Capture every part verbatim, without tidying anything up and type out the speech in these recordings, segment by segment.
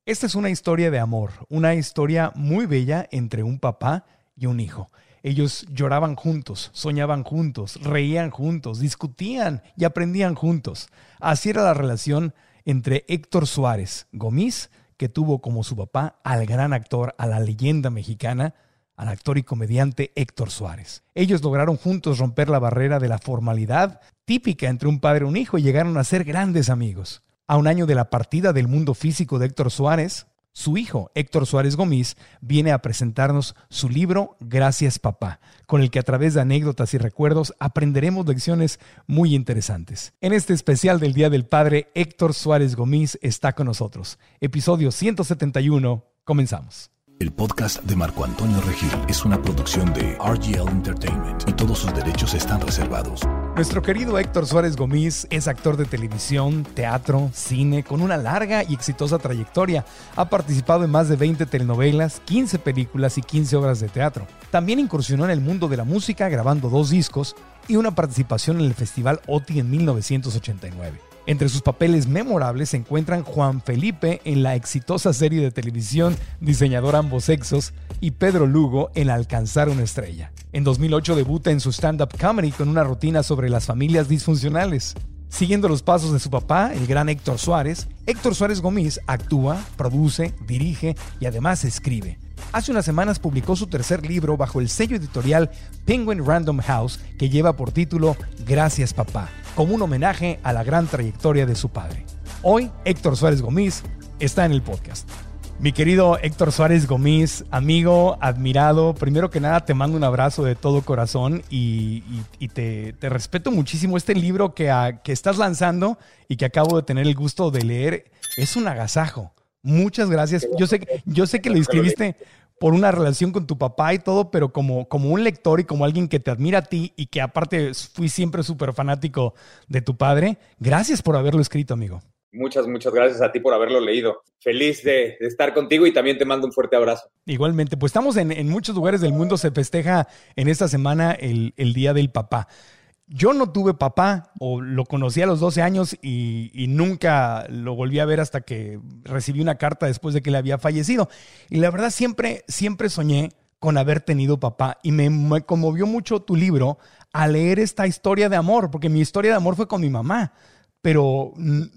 Esta es una historia de amor, una historia muy bella entre un papá y un hijo. Ellos lloraban juntos, soñaban juntos, reían juntos, discutían y aprendían juntos. Así era la relación entre Héctor Suárez Gómez, que tuvo como su papá al gran actor, a la leyenda mexicana, al actor y comediante Héctor Suárez. Ellos lograron juntos romper la barrera de la formalidad típica entre un padre y un hijo y llegaron a ser grandes amigos. A un año de la partida del mundo físico de Héctor Suárez, su hijo, Héctor Suárez Gómez, viene a presentarnos su libro Gracias Papá, con el que a través de anécdotas y recuerdos aprenderemos lecciones muy interesantes. En este especial del Día del Padre, Héctor Suárez Gómez está con nosotros. Episodio ciento setenta y uno, comenzamos. El podcast de Marco Antonio Regil es una producción de R G L Entertainment y todos sus derechos están reservados. Nuestro querido Héctor Suárez Gómez es actor de televisión, teatro, cine, con una larga y exitosa trayectoria. Ha participado en más de veinte telenovelas, quince películas y quince obras de teatro. También incursionó en el mundo de la música grabando dos discos y una participación en el Festival O T I en mil novecientos ochenta y nueve. Entre sus papeles memorables se encuentran Juan Felipe en la exitosa serie de televisión Diseñador Ambos Sexos y Pedro Lugo en Alcanzar una Estrella. En dos mil ocho debuta en su stand-up comedy con una rutina sobre las familias disfuncionales. Siguiendo los pasos de su papá, el gran Héctor Suárez, Héctor Suárez Gómez actúa, produce, dirige y además escribe. Hace unas semanas publicó su tercer libro bajo el sello editorial Penguin Random House, que lleva por título Gracias Papá, como un homenaje a la gran trayectoria de su padre. Hoy, Héctor Suárez Gómez está en el podcast. Mi querido Héctor Suárez Gómez, amigo, admirado, primero que nada te mando un abrazo de todo corazón y, y, y te, te respeto muchísimo. Este libro que, a, que estás lanzando y que acabo de tener el gusto de leer es un agasajo. Muchas gracias. Yo sé, yo sé que lo escribiste por una relación con tu papá y todo, pero como, como un lector y como alguien que te admira a ti y que aparte fui siempre súper fanático de tu padre, gracias por haberlo escrito, amigo. Muchas, muchas gracias a ti por haberlo leído. Feliz de, de estar contigo y también te mando un fuerte abrazo. Igualmente, pues estamos en, en muchos lugares del mundo, se festeja en esta semana el, el Día del Papá. Yo no tuve papá, o lo conocí a los doce años y, y nunca lo volví a ver hasta que recibí una carta después de que él había fallecido. Y la verdad siempre, siempre soñé con haber tenido papá y me, me conmovió mucho tu libro al leer esta historia de amor, porque mi historia de amor fue con mi mamá, pero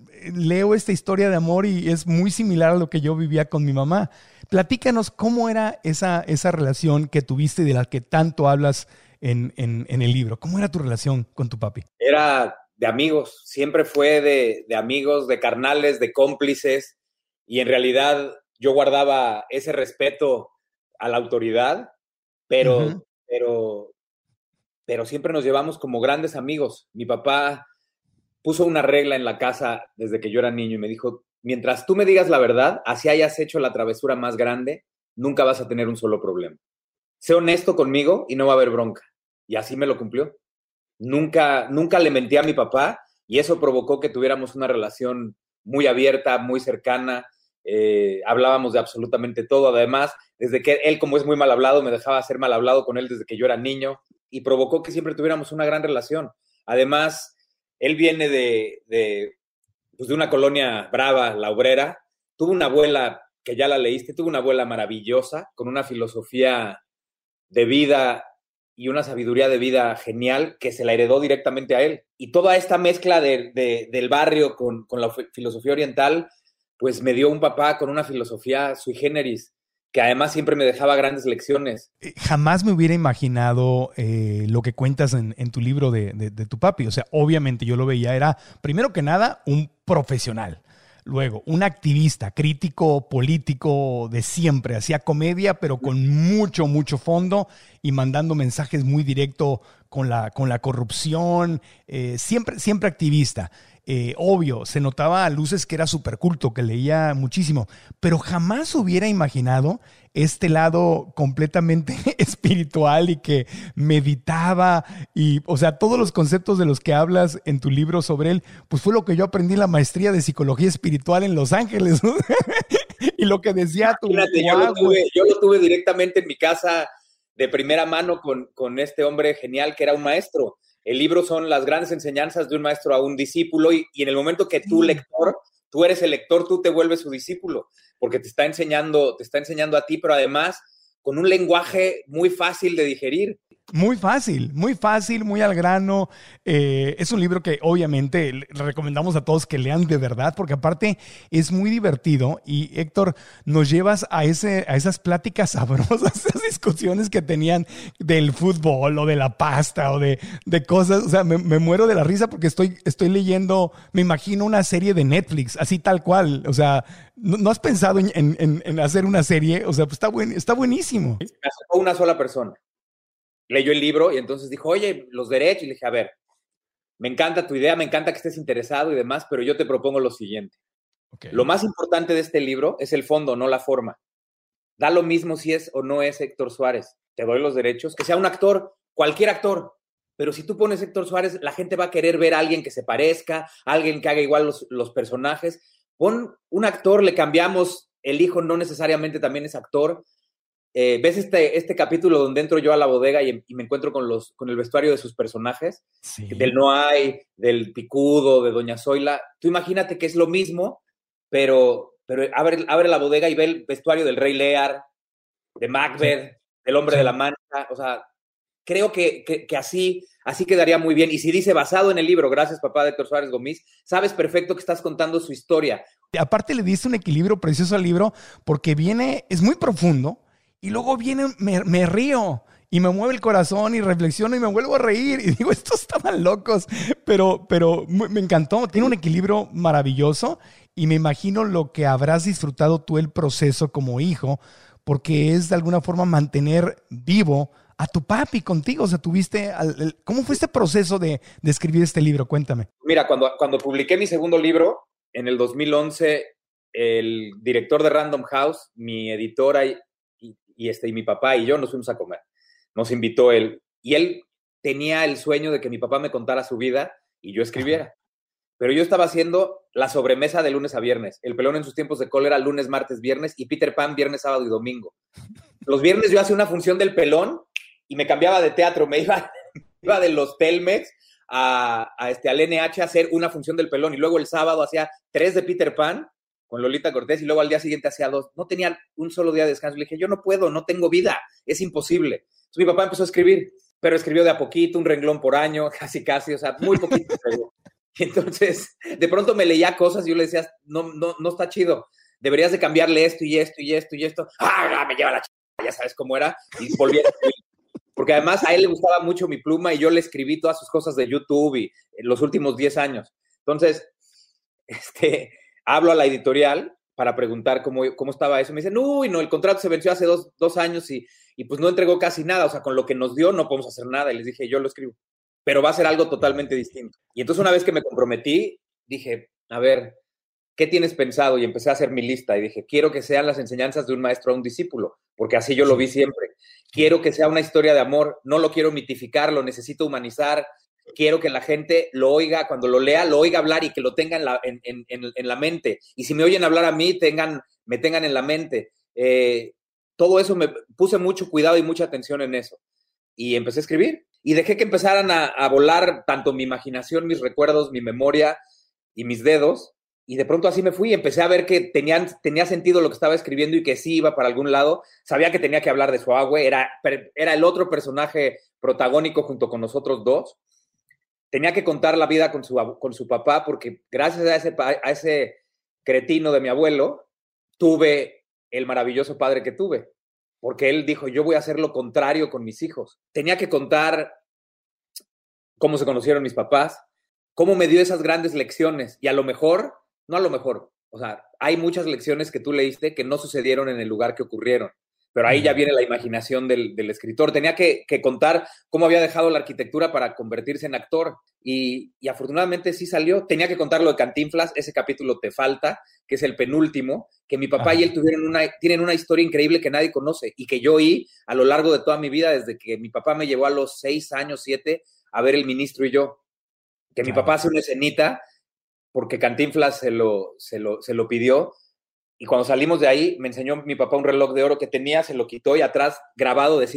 leo esta historia de amor y es muy similar a lo que yo vivía con mi mamá. Platícanos cómo era esa, esa relación que tuviste y de la que tanto hablas En, en, en el libro. ¿Cómo era tu relación con tu papi? Era de amigos, siempre fue de, de amigos, de carnales, de cómplices, y en realidad yo guardaba ese respeto a la autoridad, pero, uh-huh. pero, pero siempre nos llevamos como grandes amigos. Mi papá puso una regla en la casa desde que yo era niño y me dijo, mientras tú me digas la verdad, así hayas hecho la travesura más grande, nunca vas a tener un solo problema. Sé honesto conmigo y no va a haber bronca. Y así me lo cumplió. Nunca, nunca le mentí a mi papá y eso provocó que tuviéramos una relación muy abierta, muy cercana. Eh, hablábamos de absolutamente todo. Además, desde que él, como es muy mal hablado, me dejaba ser mal hablado con él desde que yo era niño y provocó que siempre tuviéramos una gran relación. Además, él viene de, de, pues de una colonia brava, La Obrera. Tuvo una abuela, que ya la leíste, tuvo una abuela maravillosa, con una filosofía de vida y una sabiduría de vida genial que se la heredó directamente a él. Y toda esta mezcla de, de, del barrio con, con la filosofía oriental, pues me dio un papá con una filosofía sui generis, que además siempre me dejaba grandes lecciones. Jamás me hubiera imaginado eh, lo que cuentas en, en tu libro de, de, de tu papi. O sea, obviamente yo lo veía, era, primero que nada, un profesional. Luego, un activista, crítico, político de siempre. Hacía comedia, pero con mucho, mucho fondo y mandando mensajes muy directos con la, con la corrupción. Eh, siempre, siempre activista. Eh, obvio, se notaba a luces que era súper culto, que leía muchísimo, pero jamás hubiera imaginado este lado completamente espiritual y que meditaba y, o sea, todos los conceptos de los que hablas en tu libro sobre él, pues fue lo que yo aprendí en la maestría de psicología espiritual en Los Ángeles, ¿no? Y lo que decía tu... Imagínate, yo, lo tuve, yo lo tuve directamente en mi casa de primera mano con, con este hombre genial que era un maestro. El libro son las grandes enseñanzas de un maestro a un discípulo y, y en el momento que tú, lector, tú eres el lector, tú te vuelves su discípulo, porque te está enseñando, te está enseñando a ti, pero además con un lenguaje muy fácil de digerir. Muy fácil, muy fácil, muy al grano. Eh, es un libro que obviamente le recomendamos a todos que lean de verdad, porque aparte es muy divertido. Y Héctor, nos llevas a, ese, a esas pláticas sabrosas, esas discusiones que tenían del fútbol o de la pasta o de, de cosas. O sea, me, me muero de la risa porque estoy, estoy leyendo, me imagino una serie de Netflix, así tal cual. O sea, ¿no, no has pensado en, en, en hacer una serie? O sea, pues está, buen, está buenísimo. Me aceptó una sola persona. Leyó el libro y entonces dijo, oye, los derechos. Y le dije, a ver, me encanta tu idea, me encanta que estés interesado y demás, pero yo te propongo lo siguiente. Okay. Lo más importante de este libro es el fondo, no la forma. Da lo mismo si es o no es Héctor Suárez. Te doy los derechos. Que sea un actor, cualquier actor. Pero si tú pones Héctor Suárez, la gente va a querer ver a alguien que se parezca, alguien que haga igual los, los personajes. Pon un actor, le cambiamos, el hijo no necesariamente también es actor. Eh, ¿Ves este, este capítulo donde entro yo a la bodega y, y me encuentro con, los, con el vestuario de sus personajes? Sí. Del Noay, del Picudo, de Doña Zoila. Tú imagínate que es lo mismo, pero, pero abre, abre la bodega y ve el vestuario del Rey Lear, de Macbeth, sí. del Hombre sí. de la Mancha. O sea, creo que, que, que así, así quedaría muy bien. Y si dice basado en el libro, gracias papá de Héctor Suárez Gómez, sabes perfecto que estás contando su historia. Aparte le diste un equilibrio precioso al libro porque viene, es muy profundo. Y luego viene, me, me río y me mueve el corazón y reflexiono y me vuelvo a reír. Y digo, estos estaban locos, pero, pero me encantó. Tiene un equilibrio maravilloso y me imagino lo que habrás disfrutado tú el proceso como hijo, porque es de alguna forma mantener vivo a tu papi contigo. O sea, tuviste, al, ¿cómo fue este proceso de, de escribir este libro? Cuéntame. Mira, cuando, cuando publiqué mi segundo libro, en el dos mil once, el director de Random House, mi editora y Y, este, y mi papá y yo nos fuimos a comer. Nos invitó él. Y él tenía el sueño de que mi papá me contara su vida y yo escribiera. Pero yo estaba haciendo la sobremesa de lunes a viernes. El Pelón en sus tiempos de cólera, lunes, martes, viernes. Y Peter Pan, viernes, sábado y domingo. Los viernes yo hacía una función del Pelón y me cambiaba de teatro. Me iba, iba de los Telmex a, a, este, al N H a hacer una función del Pelón. Y luego el sábado hacía tres de Peter Pan con Lolita Cortés, y luego al día siguiente hacía dos. No tenía un solo día de descanso. Le dije, yo no puedo, no tengo vida, es imposible. Entonces mi papá empezó a escribir, pero escribió de a poquito, un renglón por año, casi, casi, o sea, muy poquito. Y entonces, de pronto me leía cosas y yo le decía, no, no, no está chido, deberías de cambiarle esto y esto y esto y esto. ¡Ah, me lleva la ch***! Ya sabes cómo era, y volví a escribir. Porque además a él le gustaba mucho mi pluma y yo le escribí todas sus cosas de YouTube y en los últimos diez años. Entonces, este... hablo a la editorial para preguntar cómo, cómo estaba eso. Me dicen, uy, no, el contrato se venció hace dos, dos años y, y pues no entregó casi nada. O sea, con lo que nos dio no podemos hacer nada. Y les dije, yo lo escribo. Pero va a ser algo totalmente distinto. Y entonces una vez que me comprometí, dije, a ver, ¿qué tienes pensado? Y empecé a hacer mi lista. Y dije, quiero que sean las enseñanzas de un maestro a un discípulo, porque así yo lo vi siempre. Quiero que sea una historia de amor. No lo quiero mitificar, lo necesito humanizar. Quiero que la gente lo oiga, cuando lo lea, lo oiga hablar y que lo tenga en la, en, en, en la mente. Y si me oyen hablar a mí, tengan, me tengan en la mente. Eh, todo eso, me puse mucho cuidado y mucha atención en eso. Y empecé a escribir. Y dejé que empezaran a, a volar tanto mi imaginación, mis recuerdos, mi memoria y mis dedos. Y de pronto así me fui. Empecé a ver que tenían, tenía sentido lo que estaba escribiendo y que sí iba para algún lado. Sabía que tenía que hablar de Suagüe. Era, era el otro personaje protagónico junto con nosotros dos. Tenía que contar la vida con su, con su papá porque gracias a ese, a ese cretino de mi abuelo, tuve el maravilloso padre que tuve. Porque él dijo, yo voy a hacer lo contrario con mis hijos. Tenía que contar cómo se conocieron mis papás, cómo me dio esas grandes lecciones. Y a lo mejor, no a lo mejor, o sea, hay muchas lecciones que tú leíste que no sucedieron en el lugar que ocurrieron. Pero ahí ya viene la imaginación del, del escritor. Tenía que, que contar cómo había dejado la arquitectura para convertirse en actor. Y, y afortunadamente sí salió. Tenía que contar lo de Cantinflas. Ese capítulo te falta, que es el penúltimo, que mi papá Ajá. y él tuvieron una, tienen una historia increíble que nadie conoce y que yo oí a lo largo de toda mi vida, desde que mi papá me llevó a los seis años, siete, a ver El Ministro y yo. Que claro. Mi papá hace una escenita porque Cantinflas se lo, se lo, se lo pidió. Y cuando salimos de ahí, me enseñó mi papá un reloj de oro que tenía, se lo quitó y atrás grabado decía,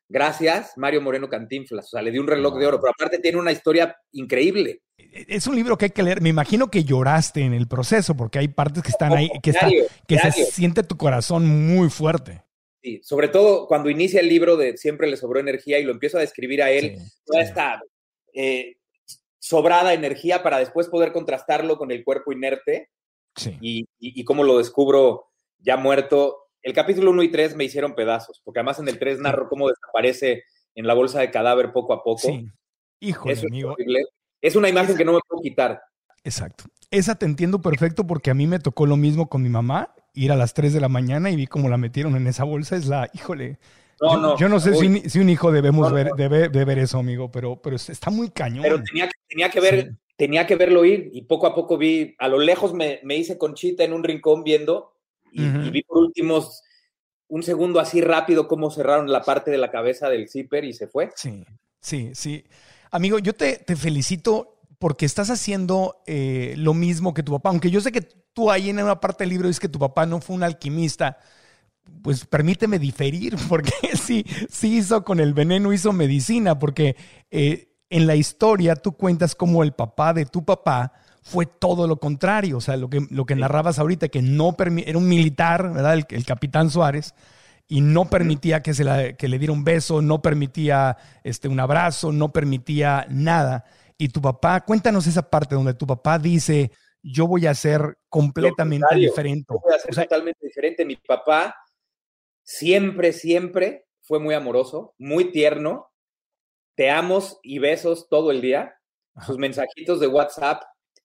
gracias, Mario Moreno Cantinflas. O sea, le di un reloj de oro, pero aparte tiene una historia increíble. Es un libro que hay que leer. Me imagino que lloraste en el proceso, porque hay partes que están Oh, ahí, que, diario, está, que se diario. siente tu corazón muy fuerte. Sí, sobre todo cuando inicia el libro de Siempre le sobró energía y lo empiezo a describir a él, Sí, toda sí. esta eh, sobrada energía para después poder contrastarlo con el cuerpo inerte Sí. y, y, y cómo lo descubro ya muerto. El capítulo uno y tres me hicieron pedazos, porque además en el tres narro cómo desaparece en la bolsa de cadáver poco a poco. Sí. Híjole, Eso es amigo. horrible. Es una imagen Esa, que no me puedo quitar. exacto. Esa te entiendo perfecto porque a mí me tocó lo mismo con mi mamá, ir a las tres de la mañana y vi cómo la metieron en esa bolsa. Es la, híjole. No, Yo no. yo no sé si Uy, un, si un hijo debemos no, ver, no. debe, de ver eso, amigo, pero, pero está muy Pero cañón. tenía, que- tenía que ver, Sí. tenía que verlo ir y poco a poco vi, a lo lejos me, me hice conchita en un rincón viendo y, Ujú. y vi por últimos un segundo así rápido cómo cerraron la parte de la cabeza del zipper y se fue. Sí, sí, sí. Amigo, yo te, te felicito porque estás haciendo eh, lo mismo que tu papá. Aunque yo sé que tú ahí en una parte del libro dices que tu papá no fue un alquimista, pues permíteme diferir, porque sí, sí hizo con el veneno, hizo medicina, porque eh, en la historia tú cuentas cómo el papá de tu papá fue todo lo contrario. O sea, lo que, lo que Sí. narrabas ahorita, que no permi- era un militar, ¿verdad? El, el capitán Suárez, y no permitía que, se la, que le diera un beso, no permitía este, un abrazo, no permitía nada. Y tu papá, cuéntanos esa parte donde tu papá dice, yo voy a ser Lo completamente contrario, diferente. yo voy a ser O sea, totalmente diferente. Mi papá siempre, siempre fue muy amoroso, muy tierno. Te amos y besos todo el día. ajá, Sus mensajitos de WhatsApp,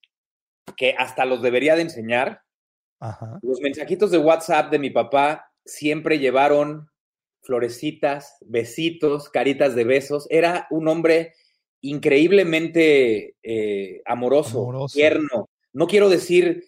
que hasta los debería de enseñar. ajá, Los mensajitos de WhatsApp de mi papá siempre llevaron florecitas, besitos, caritas de besos. Era un hombre increíblemente eh, amoroso, amoroso. tierno. No quiero decir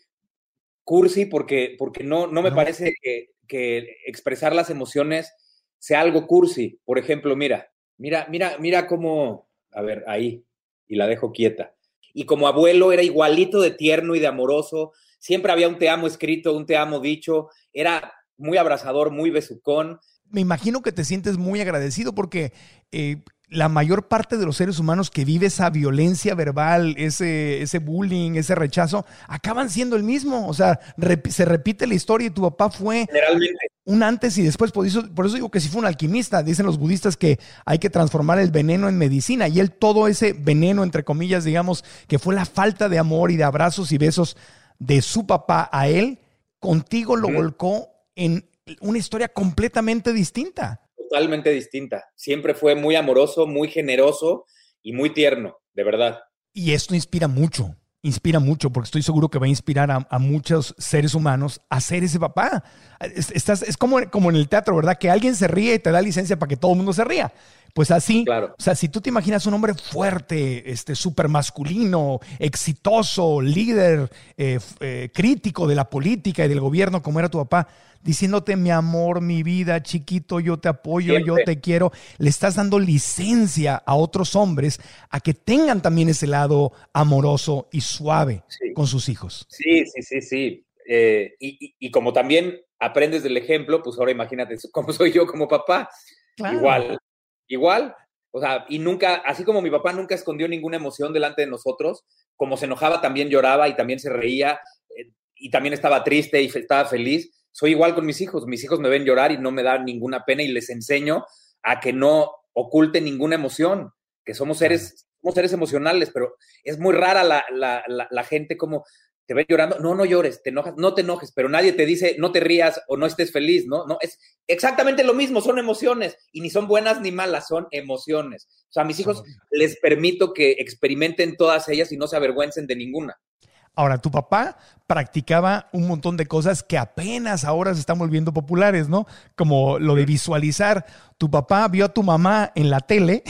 cursi porque, porque no, no me No. parece que, que expresar las emociones sea algo cursi. Por ejemplo, mira, mira, mira, mira cómo, a ver, ahí, y la dejo quieta. Y como abuelo era igualito de tierno y de amoroso. Siempre había un te amo escrito, un te amo dicho. Era muy abrazador, muy besucón. Me imagino que te sientes muy agradecido porque eh, la mayor parte de los seres humanos que vive esa violencia verbal, ese, ese bullying, ese rechazo, acaban siendo el mismo. O sea, rep- se repite la historia y tu papá fue Generalmente, un antes y después. Por eso, por eso digo que sí fue un alquimista. Dicen los budistas que hay que transformar el veneno en medicina. Y él, todo ese veneno, entre comillas, digamos, que fue la falta de amor y de abrazos y besos de su papá a él, contigo lo Ujú. volcó en una historia completamente distinta. totalmente distinta. Siempre fue muy amoroso, muy generoso y muy tierno, de verdad. Y esto inspira mucho, inspira mucho, porque estoy seguro que va a inspirar a, a muchos seres humanos a ser ese papá. Es, estás, es como, como en el teatro, ¿verdad? Que alguien se ríe y te da licencia para que todo el mundo se ría. Pues así, Claro. o sea, si tú te imaginas un hombre fuerte, este, súper masculino, exitoso, líder, eh, eh, crítico de la política y del gobierno, como era tu papá, diciéndote, mi amor, mi vida, chiquito, yo te apoyo, Siempre. yo te quiero, le estás dando licencia a otros hombres a que tengan también ese lado amoroso y suave Sí. con sus hijos. Sí, sí, sí, sí. Eh, y, y, y como también aprendes del ejemplo, pues ahora imagínate cómo soy yo como papá. Claro. Igual, igual. O sea, y nunca, así como mi papá nunca escondió ninguna emoción delante de nosotros, como se enojaba también lloraba y también se reía eh, y también estaba triste y fe- estaba feliz. Soy igual con mis hijos. Mis hijos me ven llorar y no me dan ninguna pena y les enseño a que no oculten ninguna emoción, que somos seres, somos seres emocionales, pero es muy rara la, la, la, la gente como te ve llorando. No, no llores, te enojas, no te enojes, pero nadie te dice no te rías o no estés feliz, ¿no? No, es exactamente lo mismo, son emociones y ni son buenas ni malas, son emociones. O sea, a mis hijos les permito que experimenten todas ellas y no se avergüencen de ninguna. Ahora, tu papá practicaba un montón de cosas que apenas ahora se están volviendo populares, ¿no? Como lo de visualizar. Tu papá vio a tu mamá en la tele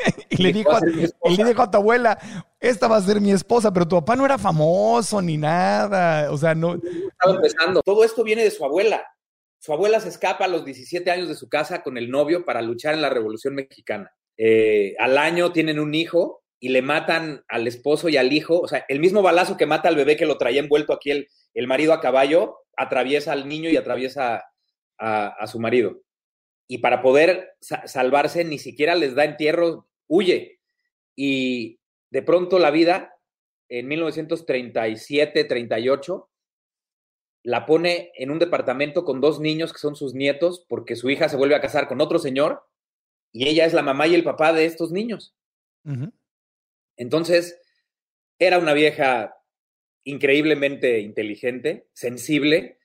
y le dijo a, y le dijo a tu abuela, esta va a ser mi esposa, pero tu papá no era famoso ni nada. O sea, no. Estaba empezando. Todo esto viene de su abuela. Su abuela se escapa a los diecisiete años de su casa con el novio para luchar en la Revolución Mexicana. Eh, al año tienen un hijo y le matan al esposo y al hijo. O sea, el mismo balazo que mata al bebé que lo traía envuelto aquí el, el marido a caballo, atraviesa al niño y atraviesa a, a su marido. y para poder sa- salvarse ni siquiera les da entierro, huye. Y de pronto la vida, en mil novecientos treinta y siete, treinta y ocho, la pone en un departamento con dos niños que son sus nietos, porque su hija se vuelve a casar con otro señor, y ella es la mamá y el papá de estos niños. Uh-huh. Entonces, era una vieja increíblemente inteligente, sensible,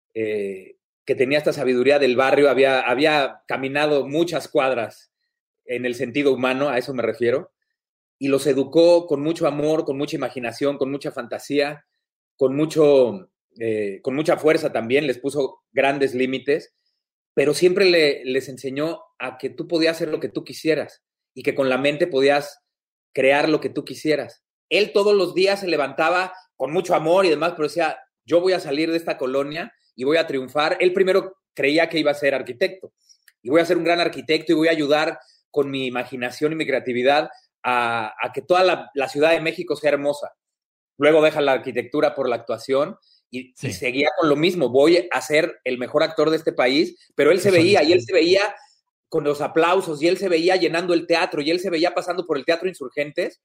eh, que tenía esta sabiduría del barrio, había, había caminado muchas cuadras en el sentido humano, a eso me refiero, y los educó con mucho amor, con mucha imaginación, con mucha fantasía, con, mucho, eh, con mucha fuerza también, les puso grandes límites, pero siempre le, les enseñó a que tú podías hacer lo que tú quisieras y que con la mente podías crear lo que tú quisieras. Él todos los días se levantaba con mucho amor y demás, pero decía, yo voy a salir de esta colonia y voy a triunfar. Él primero creía que iba a ser arquitecto y voy a ser un gran arquitecto y voy a ayudar con mi imaginación y mi creatividad a, a que toda la, la Ciudad de México sea hermosa. Luego deja la arquitectura por la actuación y, sí. y seguía con lo mismo. Voy a ser el mejor actor de este país, pero él se Eso veía es. y él se veía con los aplausos y él se veía llenando el teatro y él se veía pasando por el Teatro Insurgentes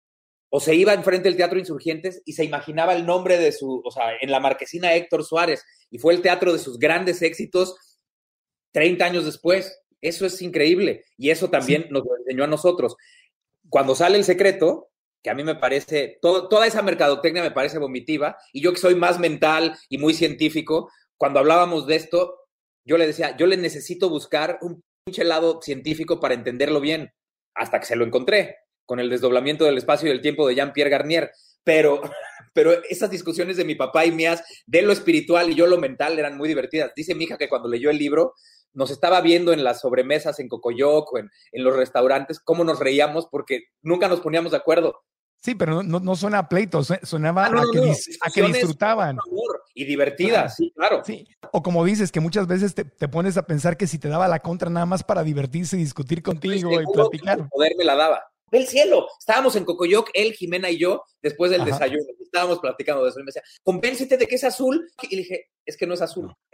o se iba enfrente del Teatro Insurgentes y se imaginaba el nombre de su, o sea, en la marquesina Héctor Suárez, y fue el teatro de sus grandes éxitos treinta años después. Eso es increíble y eso también sí. nos lo enseñó a nosotros. Cuando sale El Secreto, que a mí me parece, todo, toda esa mercadotecnia me parece vomitiva, y yo que soy más mental y muy científico, cuando hablábamos de esto, yo le decía, yo le necesito buscar un pinche lado científico para entenderlo bien, hasta que se lo encontré, con el desdoblamiento del espacio y del tiempo de Jean-Pierre Garnier, pero, pero esas discusiones de mi papá y mías, de lo espiritual y yo lo mental, eran muy divertidas. Dice mi hija que cuando leyó el libro, nos estaba viendo en las sobremesas en Cocoyoc o en, en los restaurantes, cómo nos reíamos porque nunca nos poníamos de acuerdo. Sí, pero no, no suena a pleito, sonaba ah, no, a, que no, dis, a que disfrutaban. Amor y divertidas, sí, claro. Sí. O como dices, que muchas veces te, te pones a pensar que si te daba la contra nada más para divertirse y discutir contigo sí, y platicar. El poder me la daba. Del cielo. Estábamos en Cocoyoc, él, Jimena y yo, después del Ajá. desayuno. Estábamos platicando de eso. Y me decía, convéncete de que es azul. Y le dije, es que no es azul. No.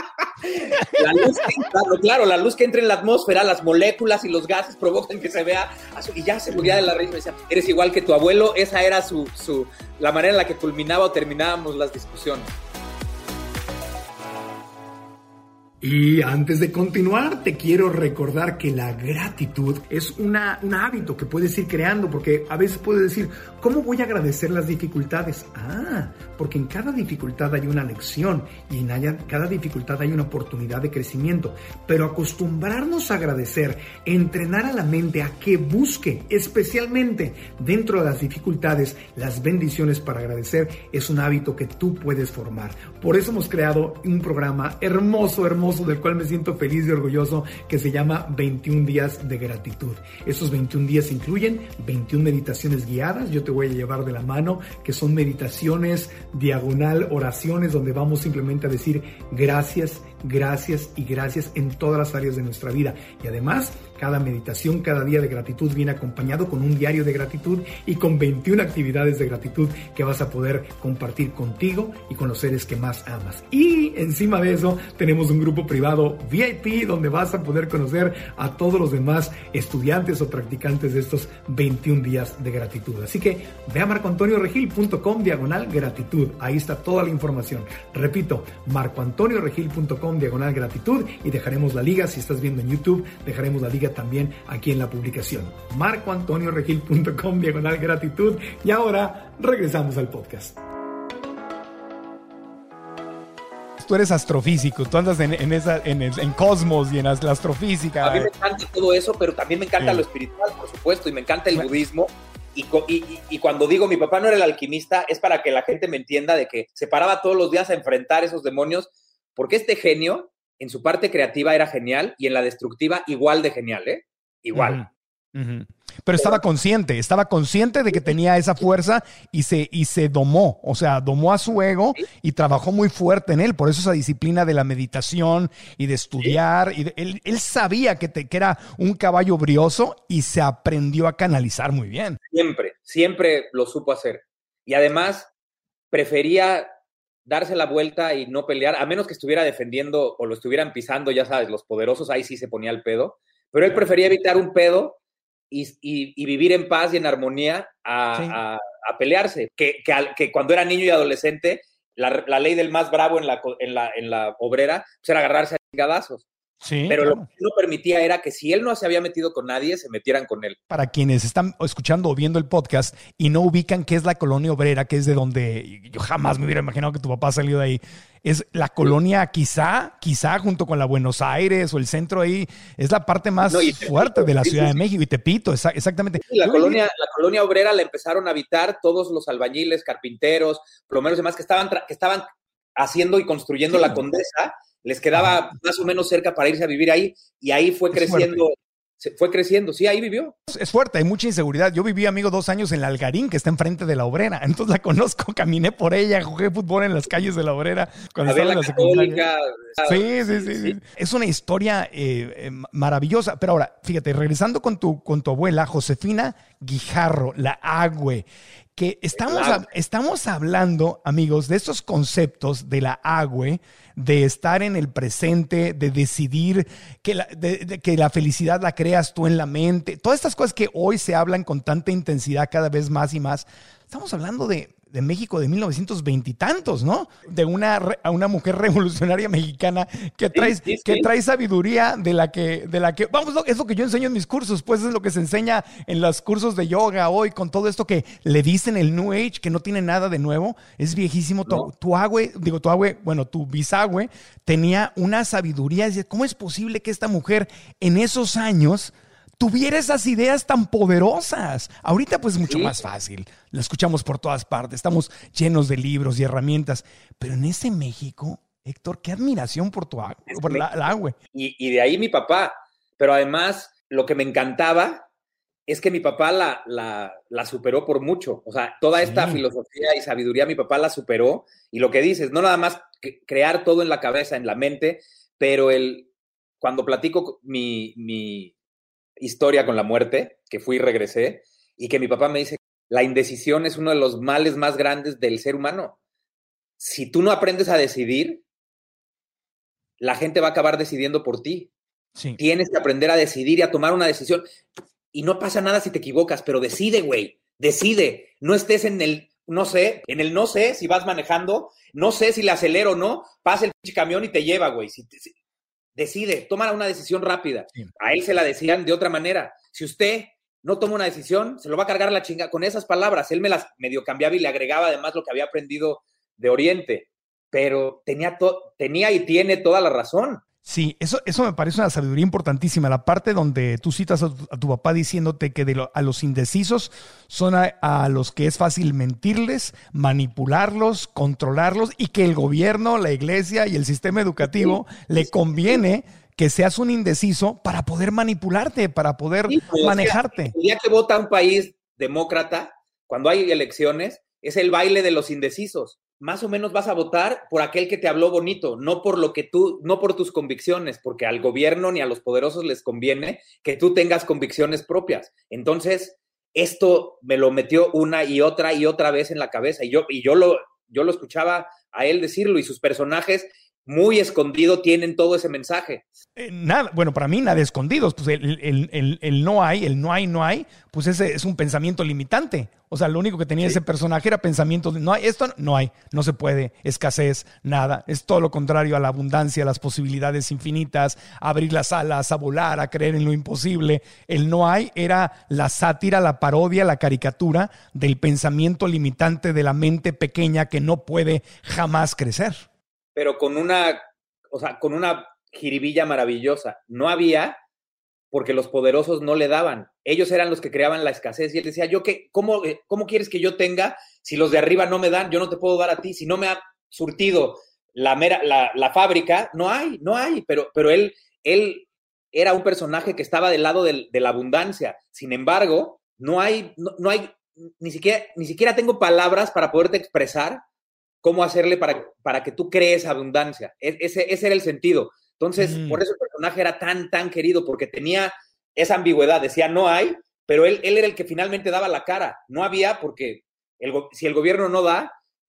La luz que, claro, claro, la luz que entra en la atmósfera, las moléculas y los gases provocan que se vea azul. Y ya se moría de la risa. Me decía, eres igual que tu abuelo. Esa era su, su, la manera en la que culminaba o terminábamos las discusiones. Y antes de continuar, te quiero recordar que la gratitud es una, un hábito que puedes ir creando, porque a veces puedes decir, ¿cómo voy a agradecer las dificultades? Ah, porque en cada dificultad hay una lección y en cada dificultad hay una oportunidad de crecimiento. Pero acostumbrarnos a agradecer, entrenar a la mente a que busque, especialmente dentro de las dificultades, las bendiciones para agradecer, es un hábito que tú puedes formar. Por eso hemos creado un programa hermoso, hermoso, del cual me siento feliz y orgulloso, que se llama veintiún días de gratitud. Esos veintiún días incluyen veintiún meditaciones guiadas, yo te voy a llevar de la mano, que son meditaciones diagonal, oraciones, donde vamos simplemente a decir gracias, gracias y gracias en todas las áreas de nuestra vida. Y además, cada meditación, cada día de gratitud viene acompañado con un diario de gratitud y con veintiún actividades de gratitud que vas a poder compartir contigo y con los seres que más amas. Y encima de eso, tenemos un grupo privado V I P donde vas a poder conocer a todos los demás estudiantes o practicantes de estos veintiún días de gratitud. Así que ve a marcoantonioregil.com diagonal gratitud. Ahí está toda la información. Repito, marcoantonioregil.com diagonal gratitud y dejaremos la liga. Si estás viendo en YouTube, dejaremos la liga también aquí en la publicación. marcoantonioregil.com diagonal gratitud. Y ahora regresamos al podcast. Tú eres astrofísico, tú andas en, en, esa, en, el, en Cosmos y en la astrofísica. A mí me encanta todo eso, pero también me encanta sí. lo espiritual, por supuesto, y me encanta el budismo. Y, y, y cuando digo mi papá no era el alquimista, es para que la gente me entienda de que se paraba todos los días a enfrentar esos demonios, porque este genio, en su parte creativa era genial y en la destructiva igual de genial, ¿eh? Igual. Uh-huh. Uh-huh. Pero estaba consciente, estaba consciente de que tenía esa fuerza y se, y se domó, o sea, domó a su ego y trabajó muy fuerte en él. Por eso esa disciplina de la meditación y de estudiar. Y de, él, él sabía que, te, que era un caballo brioso y se aprendió a canalizar muy bien. Siempre, siempre lo supo hacer. Y además prefería darse la vuelta y no pelear, a menos que estuviera defendiendo o lo estuvieran pisando, ya sabes, los poderosos, ahí sí se ponía el pedo. Pero él prefería evitar un pedo y, y, y vivir en paz y en armonía a, sí. a, a pelearse. Que, que, al, que cuando era niño y adolescente, la, la ley del más bravo en la, en la, en la obrera pues era agarrarse a chingadazos. Sí, pero claro. Lo que no permitía era que si él no se había metido con nadie, se metieran con él. Para quienes están escuchando o viendo el podcast y no ubican qué es la colonia obrera, que es de donde yo jamás me hubiera imaginado que tu papá salió de ahí, es la colonia quizá, quizá junto con la Buenos Aires o el centro ahí, es la parte más no, Tepito, fuerte de la Ciudad sí, sí. de México y Tepito, exactamente. Sí, la, colonia, la colonia obrera la empezaron a habitar todos los albañiles, carpinteros, plomeros y demás que estaban, que estaban haciendo y construyendo sí. la Condesa. Les quedaba más o menos cerca para irse a vivir ahí y ahí fue es creciendo, se fue creciendo, sí, ahí vivió. Es fuerte, hay mucha inseguridad. Yo viví, amigo, dos años en la Algarín, que está enfrente de la Obrera, entonces la conozco, caminé por ella, jugué fútbol en las calles de la Obrera cuando estaba en la secundaria. Sí, sí, sí, sí. Es una historia eh, eh, maravillosa, pero ahora, fíjate, regresando con tu, con tu abuela, Josefina Guijarro, la Agüe, que estamos, claro. estamos hablando, amigos, de estos conceptos de la Agüe, de estar en el presente, de decidir que la, de, de, que la felicidad la creas tú en la mente. Todas estas cosas que hoy se hablan con tanta intensidad cada vez más y más. Estamos hablando de, de México de mil novecientos veinte y tantos, ¿no? De una, una mujer revolucionaria mexicana que trae, sí, sí, sí. que trae sabiduría de la que, de la que, vamos, es lo que yo enseño en mis cursos, pues es lo que se enseña en los cursos de yoga hoy, con todo esto que le dicen el New Age, que no tiene nada de nuevo, es viejísimo. No. Tu, tu agüe, digo tu agüe, bueno, tu bisagüe tenía una sabiduría. ¿Cómo es posible que esta mujer en esos años tuviera esas ideas tan poderosas? Ahorita pues es mucho sí. más fácil, la escuchamos por todas partes, estamos llenos de libros y herramientas, pero en ese México, Héctor, qué admiración por tu agua, por la, la agua. Y, y de ahí mi papá, pero además lo que me encantaba es que mi papá la, la, la superó por mucho, o sea, toda esta sí. filosofía y sabiduría mi papá la superó, y lo que dices, no nada más crear todo en la cabeza, en la mente, pero el, cuando platico mi, mi historia con la muerte, que fui y regresé, y que mi papá me dice, la indecisión es uno de los males más grandes del ser humano. Si tú no aprendes a decidir, la gente va a acabar decidiendo por ti. Sí. Tienes que aprender a decidir y a tomar una decisión. Y no pasa nada si te equivocas, pero decide, güey, decide. No estés en el, no sé, en el no sé si vas manejando, no sé si le acelero o no, pasa el pinche camión y te lleva, güey. Si te, si, decide, toma una decisión rápida. Sí. A él se la decían de otra manera. Si usted no toma una decisión, se lo va a cargar la chinga. Con esas palabras, él me las medio cambiaba y le agregaba además lo que había aprendido de Oriente. Pero tenía, to- tenía y tiene toda la razón. Sí, eso, eso me parece una sabiduría importantísima. La parte donde tú citas a tu, a tu papá diciéndote que de lo, a los indecisos son a, a los que es fácil mentirles, manipularlos, controlarlos, y que el gobierno, la iglesia y el sistema educativo sí, le conviene que seas un indeciso para poder manipularte, para poder sí, manejarte. El día que vota un país demócrata, cuando hay elecciones, es el baile de los indecisos. Más o menos vas a votar por aquel que te habló bonito, no por lo que tú, no por tus convicciones, porque al gobierno ni a los poderosos les conviene que tú tengas convicciones propias. Entonces, esto me lo metió una y otra y otra vez en la cabeza, y yo, y yo lo, yo lo escuchaba a él decirlo, y sus personajes muy escondido tienen todo ese mensaje. Eh, nada, bueno, para mí nada escondidos, pues el, el, el, el no hay, el no hay, no hay, pues ese es un pensamiento limitante. O sea, lo único que tenía sí. ese personaje era pensamiento de no hay, esto no hay, no se puede, escasez, nada. Es todo lo contrario a la abundancia, a las posibilidades infinitas, a abrir las alas, a volar, a creer en lo imposible. El no hay era la sátira, la parodia, la caricatura del pensamiento limitante de la mente pequeña que no puede jamás crecer. Pero con una, o sea, con una jiribilla maravillosa. No había, porque los poderosos no le daban. Ellos eran los que creaban la escasez. Y él decía, yo qué, ¿cómo, cómo quieres que yo tenga si los de arriba no me dan? Yo no te puedo dar a ti. Si no me ha surtido la, mera, la, la fábrica, no hay, no hay. Pero, pero él, él era un personaje que estaba del lado del, de la abundancia. Sin embargo, no hay, no, no hay, ni siquiera, ni siquiera tengo palabras para poderte expresar cómo hacerle para, para que tú crees abundancia. Ese, ese era el sentido. Entonces, mm. por eso el personaje era tan, tan querido, porque tenía esa ambigüedad. Decía, no hay, pero él, él era el que finalmente daba la cara. No había porque el, si el gobierno no da,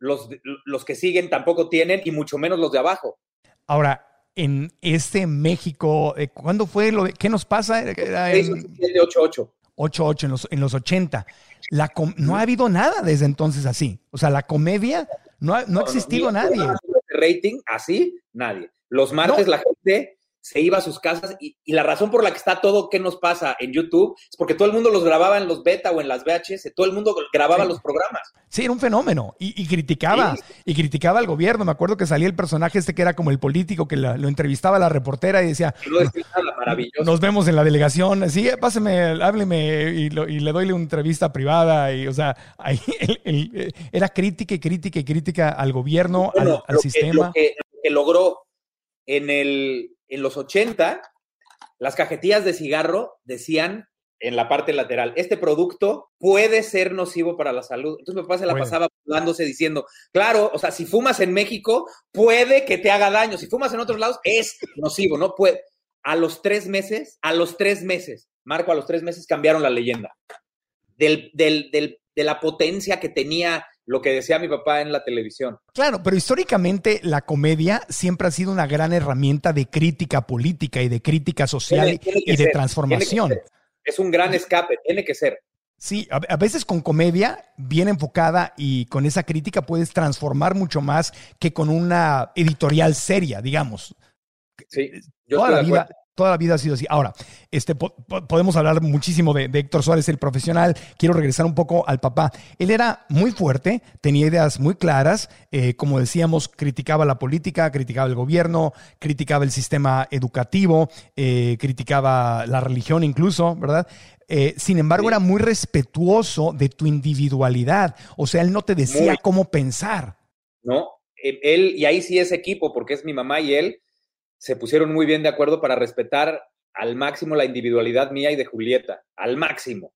los, los que siguen tampoco tienen, y mucho menos los de abajo. Ahora, en este México, ¿cuándo fue lo de, qué nos pasa? Era en ocho ocho. ocho ocho, en los, en los ochenta. La com- no ha habido nada desde entonces así. O sea, la comedia, no ha, no ha existido no, no, nadie. Rating, así, nadie. Los martes no. La gente se iba a sus casas y, y la razón por la que está todo ¿Qué nos pasa? En YouTube es porque todo el mundo los grababa en los beta o en las V H S, todo el mundo grababa sí. los programas. Sí, era un fenómeno y, y criticaba, sí. y criticaba al gobierno. Me acuerdo que salía el personaje este que era como el político que la, lo entrevistaba a la reportera y decía, no decía nada, maravilloso. Nos vemos en la delegación, sí, páseme, hábleme y, lo, y le doy una entrevista privada y, o sea, ahí el, el, era crítica y crítica y crítica al gobierno, bueno, al, al lo sistema. Que, lo, que, lo que logró en el en los ochenta, las cajetillas de cigarro decían en la parte lateral, este producto puede ser nocivo para la salud. Entonces mi papá se la bueno. pasaba dándose diciendo, claro, o sea, si fumas en México, puede que te haga daño. Si fumas en otros lados, es nocivo, ¿no? Puede. A los tres meses, a los tres meses, Marco, a los tres meses cambiaron la leyenda. Del, del, del, de la potencia que tenía lo que decía mi papá en la televisión. Claro, pero históricamente la comedia siempre ha sido una gran herramienta de crítica política y de crítica social tiene, tiene y de ser, transformación. Es un gran escape, tiene que ser. Sí, a, a veces con comedia bien enfocada y con esa crítica puedes transformar mucho más que con una editorial seria, digamos. Sí, yo toda estoy la de vida. acuerdo. Toda la vida ha sido así. Ahora, este, po- podemos hablar muchísimo de, de Héctor Suárez, el profesional. Quiero regresar un poco al papá. Él era muy fuerte, tenía ideas muy claras. Eh, como decíamos, criticaba la política, criticaba el gobierno, criticaba el sistema educativo, eh, criticaba la religión incluso, ¿verdad? Eh, sin embargo, sí. era muy respetuoso de tu individualidad. O sea, él no te decía muy. cómo pensar. No, él, y ahí sí es equipo, porque es mi mamá y él, se pusieron muy bien de acuerdo para respetar al máximo la individualidad mía y de Julieta, al máximo,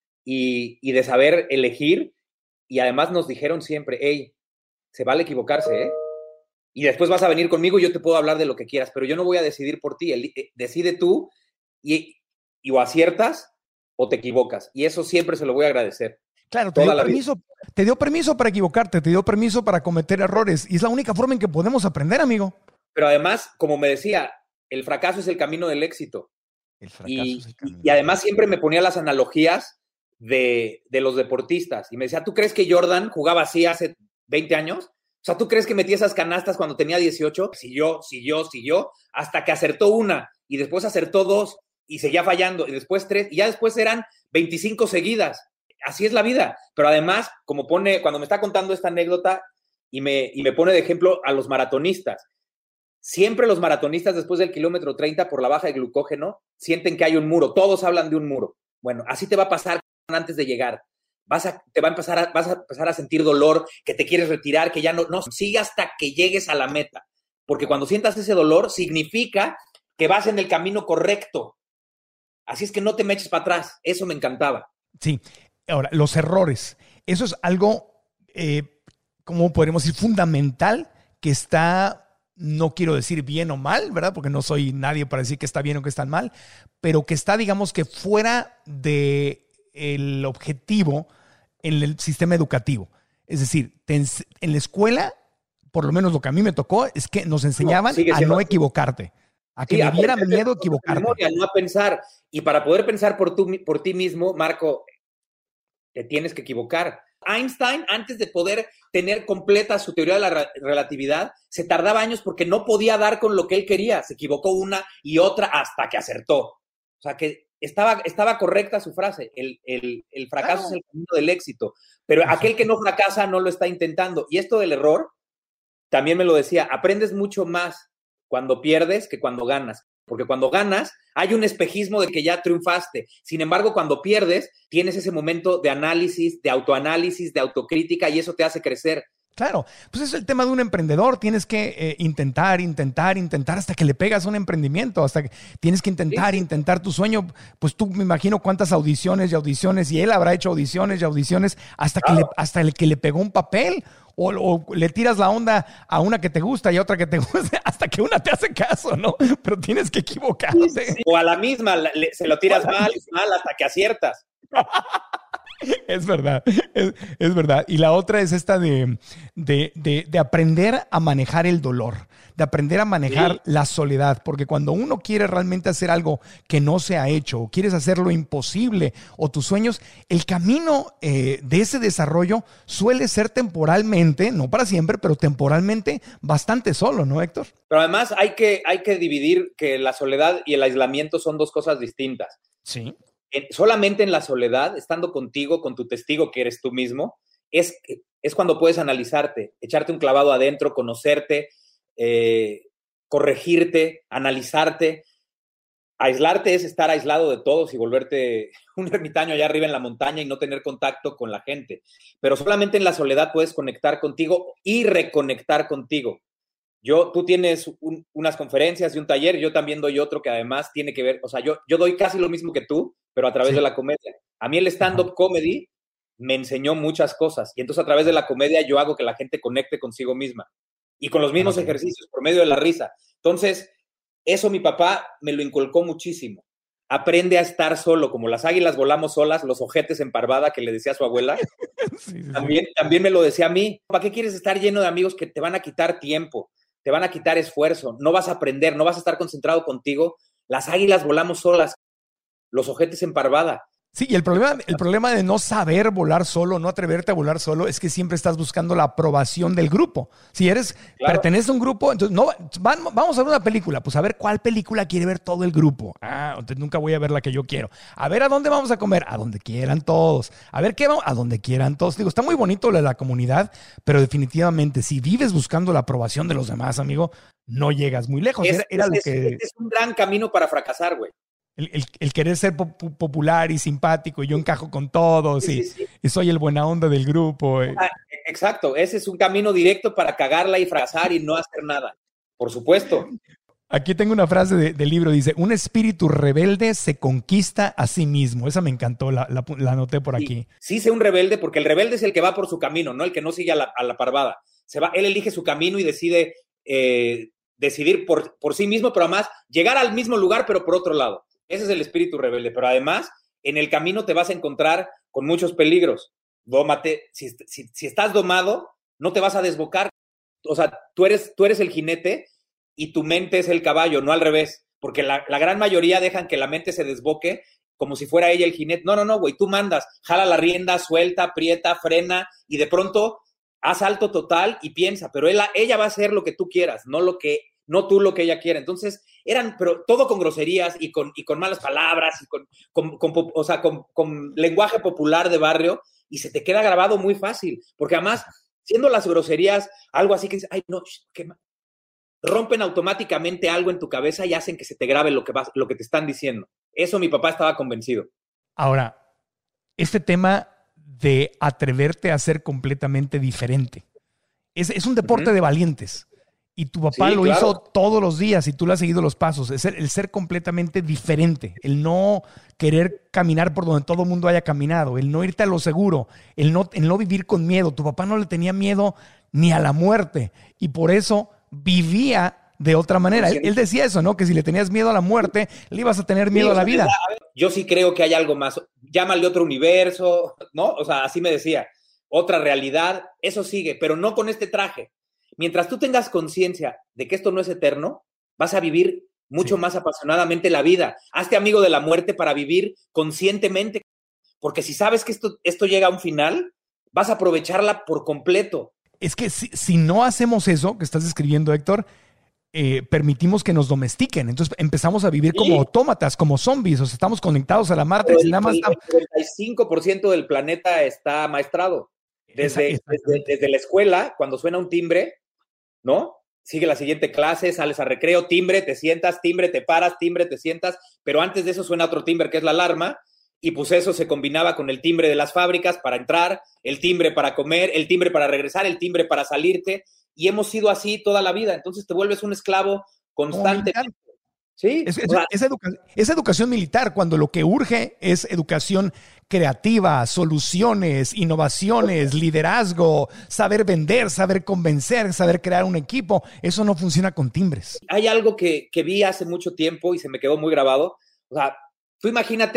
y, y de saber elegir, y además nos dijeron siempre, hey, se vale equivocarse, ¿eh? Y después vas a venir conmigo y yo te puedo hablar de lo que quieras, pero yo no voy a decidir por ti, el, eh, decide tú, y, y o aciertas o te equivocas, y eso siempre se lo voy a agradecer. Claro, te dio, permiso, te dio permiso para equivocarte, te dio permiso para cometer errores, y es la única forma en que podemos aprender, amigo. Pero además, como me decía, el fracaso es el camino del éxito. El fracaso y, es el camino. Y además siempre me ponía las analogías de, de los deportistas. Y me decía, ¿tú crees que Jordan jugaba así hace veinte años? O sea, ¿tú crees que metía esas canastas cuando tenía dieciocho? Siguió, siguió, siguió, hasta que acertó una, y después acertó dos, y seguía fallando, y después tres, y ya después eran veinticinco seguidas. Así es la vida. Pero además, como pone, cuando me está contando esta anécdota, y me, y me pone de ejemplo a los maratonistas, siempre los maratonistas después del kilómetro treinta por la baja de glucógeno sienten que hay un muro. Todos hablan de un muro. Bueno, así te va a pasar antes de llegar. Vas a, te va a empezar a, vas a empezar a sentir dolor, que te quieres retirar, que ya no, no, sigue hasta que llegues a la meta. Porque cuando sientas ese dolor, significa que vas en el camino correcto. Así es que no te me eches para atrás. Eso me encantaba. Sí. Ahora, los errores. Eso es algo, eh, ¿cómo podríamos decir? Fundamental, que está... No quiero decir bien o mal, ¿verdad? Porque no soy nadie para decir que está bien o que está mal, pero que está, digamos, que fuera del objetivo en el sistema educativo. Es decir, te, en la escuela, por lo menos lo que a mí me tocó, es que nos enseñaban no, a no equivocarte, a que sí, me diera miedo equivocarte. Memoria, no a pensar. Y para poder pensar por, tu, por ti mismo, Marco, te tienes que equivocar. Einstein, antes de poder tener completa su teoría de la re- relatividad, se tardaba años porque no podía dar con lo que él quería. Se equivocó una y otra hasta que acertó. O sea, que estaba, estaba correcta su frase. El, el, el fracaso ah. es el camino del éxito. Pero Ajá. aquel que no fracasa no lo está intentando. Y esto del error, también me lo decía, aprendes mucho más cuando pierdes que cuando ganas. Porque cuando ganas, hay un espejismo de que ya triunfaste. Sin embargo, cuando pierdes, tienes ese momento de análisis, de autoanálisis, de autocrítica, y eso te hace crecer. Claro, pues es el tema de un emprendedor. Tienes que eh, intentar, intentar, intentar hasta que le pegas un emprendimiento, hasta que tienes que intentar, sí. intentar tu sueño. Pues tú me imagino cuántas audiciones y audiciones, y él habrá hecho audiciones y audiciones hasta, claro. que, le, hasta el que le pegó un papel. O, o le tiras la onda a una que te gusta y a otra que te gusta hasta que una te hace caso, ¿no? Pero tienes que equivocarte. Sí, sí. O a la misma le, se lo tiras mal, mal hasta que aciertas. Es verdad, es, es verdad. Y la otra es esta de, de, de, de aprender a manejar el dolor, de aprender a manejar sí. la soledad, porque cuando uno quiere realmente hacer algo que no se ha hecho, o quieres hacer lo imposible, o tus sueños, el camino eh, de ese desarrollo suele ser temporalmente, no para siempre, pero temporalmente bastante solo, ¿no, Héctor? Pero además hay que, hay que dividir que la soledad y el aislamiento son dos cosas distintas. Sí. En, solamente en la soledad, estando contigo, con tu testigo que eres tú mismo, es, es cuando puedes analizarte, echarte un clavado adentro, conocerte, eh, corregirte, analizarte. Aislarte es estar aislado de todos y volverte un ermitaño allá arriba en la montaña y no tener contacto con la gente. Pero solamente en la soledad puedes conectar contigo y reconectar contigo. Yo, tú tienes un, unas conferencias y un taller, yo también doy otro que además tiene que ver, o sea, yo, yo doy casi lo mismo que tú, pero a través sí. de la comedia. A mí el stand-up comedy me enseñó muchas cosas y entonces a través de la comedia yo hago que la gente conecte consigo misma y con los mismos okay. ejercicios por medio de la risa. Entonces, eso mi papá me lo inculcó muchísimo. Aprende a estar solo, como las águilas volamos solas, los ojetes en parvada que le decía a su abuela. Sí, sí, también, sí. también me lo decía a mí. ¿Para qué quieres estar lleno de amigos que te van a quitar tiempo? Te van a quitar esfuerzo, no vas a aprender, no vas a estar concentrado contigo. Las águilas volamos solas, los ojetes en parvada. Sí, y el problema, el problema de no saber volar solo, no atreverte a volar solo, es que siempre estás buscando la aprobación del grupo. Si eres, claro. perteneces a un grupo, entonces no, van, vamos a ver una película, pues a ver cuál película quiere ver todo el grupo. Ah, entonces nunca voy a ver la que yo quiero. A ver, ¿a dónde vamos a comer? A donde quieran todos. A ver, ¿qué vamos? A donde quieran todos. Digo, está muy bonito la, la comunidad, pero definitivamente si vives buscando la aprobación de los demás, amigo, no llegas muy lejos. Es, era, era es, lo que... es un gran camino para fracasar, güey. El, el, el querer ser pop popular y simpático y yo encajo con todos sí, y, sí, sí. y soy el buena onda del grupo. Eh. Ah, exacto, ese es un camino directo para cagarla y fracasar y no hacer nada, por supuesto. Aquí tengo una frase de, del libro, dice, un espíritu rebelde se conquista a sí mismo. Esa me encantó, la, la, la anoté por sí, aquí. Sí, sé un rebelde porque el rebelde es el que va por su camino, no el que no sigue a la, a la parvada. Se va, él elige su camino y decide eh, decidir por, por sí mismo, pero además llegar al mismo lugar, pero por otro lado. Ese es el espíritu rebelde, pero además en el camino te vas a encontrar con muchos peligros. Dómate, si, si, si estás domado, no te vas a desbocar. O sea, tú eres, tú eres el jinete y tu mente es el caballo, no al revés, porque la, la gran mayoría dejan que la mente se desboque como si fuera ella el jinete. No, no, no, güey, tú mandas, jala la rienda, suelta, aprieta, frena y de pronto haz salto total y piensa, pero ella, ella va a hacer lo que tú quieras, no lo que... no tú lo que ella quiere. Entonces, eran, pero todo con groserías y con, y con malas palabras, y con, con, con, o sea, con, con lenguaje popular de barrio, y se te queda grabado muy fácil, porque además, siendo las groserías algo así que dices, ay, no, qué mal, rompen automáticamente algo en tu cabeza y hacen que se te grabe lo que, vas, lo que te están diciendo. Eso mi papá estaba convencido. Ahora, este tema de atreverte a ser completamente diferente, es, es un deporte uh-huh. de valientes. Y tu papá sí, lo claro. hizo todos los días y tú le has seguido los pasos. Es el, el ser completamente diferente, el no querer caminar por donde todo el mundo haya caminado, el no irte a lo seguro, el no, el no vivir con miedo. Tu papá no le tenía miedo ni a la muerte y por eso vivía de otra manera. Él, él decía eso, ¿no? Que si le tenías miedo a la muerte, le ibas a tener miedo sí, a la vida. A ver, yo sí creo que hay algo más. Llámale otro universo, ¿no? O sea, así me decía. Otra realidad, eso sigue, pero no con este traje. Mientras tú tengas conciencia de que esto no es eterno, vas a vivir mucho sí. más apasionadamente la vida. Hazte amigo de la muerte para vivir conscientemente, porque si sabes que esto, esto llega a un final, vas a aprovecharla por completo. Es que si, si no hacemos eso que estás describiendo, Héctor, eh, permitimos que nos domestiquen. Entonces empezamos a vivir sí. como autómatas, como zombies, o sea, estamos conectados a la Matrix. El, y nada más el noventa y cinco por ciento del planeta está amaestrado. Desde, desde, desde la escuela, cuando suena un timbre, ¿no? Sigue la siguiente clase, sales a recreo, timbre, te sientas, timbre, te paras, timbre, te sientas, pero antes de eso suena otro timbre que es la alarma, y pues eso se combinaba con el timbre de las fábricas para entrar, el timbre para comer, el timbre para regresar, el timbre para salirte, y hemos sido así toda la vida, entonces te vuelves un esclavo constante. Sí, es, es, o sea, es, educa es educación militar, cuando lo que urge es educación creativa, soluciones, innovaciones, liderazgo, saber vender, saber convencer, saber crear un equipo. Eso no funciona con timbres. Hay algo que, que vi hace mucho tiempo y se me quedó muy grabado. O sea, tú imagínate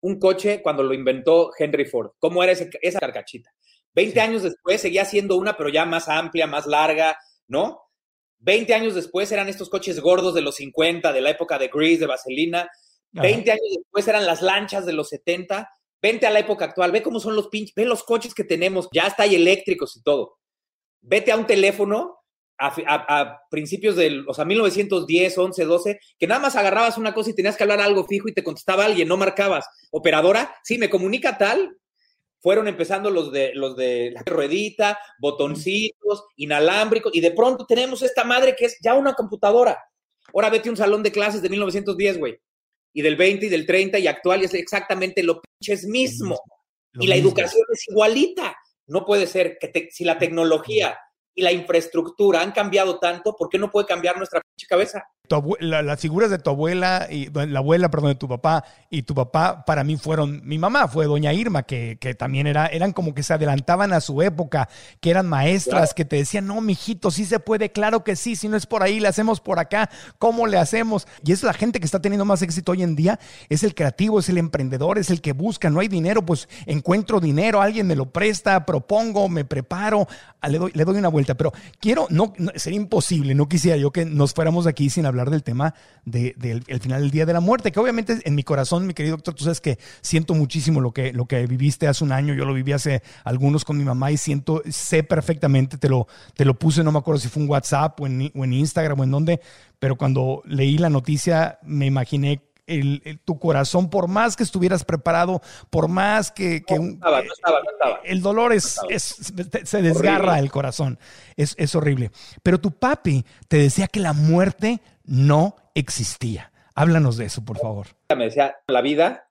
un coche cuando lo inventó Henry Ford. ¿Cómo era ese, esa carcachita? veinte años después seguía siendo una, pero ya más amplia, más larga, ¿no? veinte años después eran estos coches gordos de los cincuenta, de la época de Grease, de Vaselina. veinte años después eran las lanchas de los setenta. Vente a la época actual, ve cómo son los pinches, ve los coches que tenemos, ya está, hay eléctricos y todo. Vete a un teléfono a, a, a principios del, o sea, mil novecientos diez, once, doce, que nada más agarrabas una cosa y tenías que hablar algo fijo y te contestaba alguien, no marcabas. Operadora, sí, me comunica tal. Fueron empezando los de, los de la ruedita, botoncitos, inalámbricos, y de pronto tenemos esta madre que es ya una computadora. Ahora vete a un salón de clases de mil novecientos diez, güey, y del veinte y del treinta y actual, y es exactamente lo pinches mismo. Lo y la mismo. Educación es igualita. No puede ser que te, si la tecnología y la infraestructura han cambiado tanto, ¿por qué no puede cambiar nuestra pinche cabeza? Tu abuela, las figuras de tu abuela, y la abuela, perdón, de tu papá, y tu papá para mí fueron, mi mamá fue doña Irma, que, que también era, eran como que se adelantaban a su época, que eran maestras, claro, que te decían, no, mijito, sí se puede, claro que sí, si no es por ahí, le hacemos por acá, ¿cómo le hacemos? Y es la gente que está teniendo más éxito hoy en día, es el creativo, es el emprendedor, es el que busca, no hay dinero, pues encuentro dinero, alguien me lo presta, propongo, me preparo, le doy, le doy una vuelta, pero quiero, no, no sería imposible, no quisiera yo que nos fuéramos de aquí sin hablar del tema del de, de, final del día de la muerte, que obviamente en mi corazón, mi querido doctor, tú sabes que siento muchísimo lo que, lo que viviste hace un año, yo lo viví hace algunos con mi mamá y siento, sé perfectamente, te lo, te lo puse, no me acuerdo si fue en WhatsApp o en, o en Instagram o en dónde, pero cuando leí la noticia me imaginé El, el, tu corazón, por más que estuvieras preparado, por más que, que no, estaba, no estaba, no estaba. El dolor es, no es se desgarra horrible. El corazón, es, es horrible. Pero tu papi te decía que la muerte no existía. Háblanos de eso, por favor. Me decía, la vida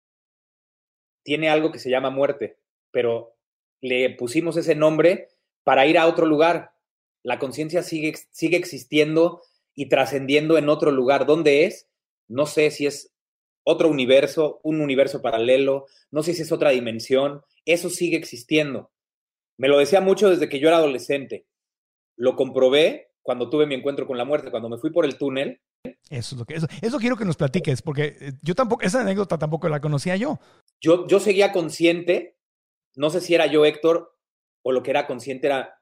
tiene algo que se llama muerte, pero le pusimos ese nombre para ir a otro lugar. La conciencia sigue, sigue existiendo y trascendiendo en otro lugar. ¿Dónde es? No sé si es otro universo, un universo paralelo, no sé si es otra dimensión, eso sigue existiendo. Me lo decía mucho desde que yo era adolescente. Lo comprobé cuando tuve mi encuentro con la muerte, cuando me fui por el túnel. Eso es lo que eso, eso quiero que nos platiques, porque yo tampoco, esa anécdota tampoco la conocía yo. Yo, yo seguía consciente, no sé si era yo, Héctor, o lo que era consciente era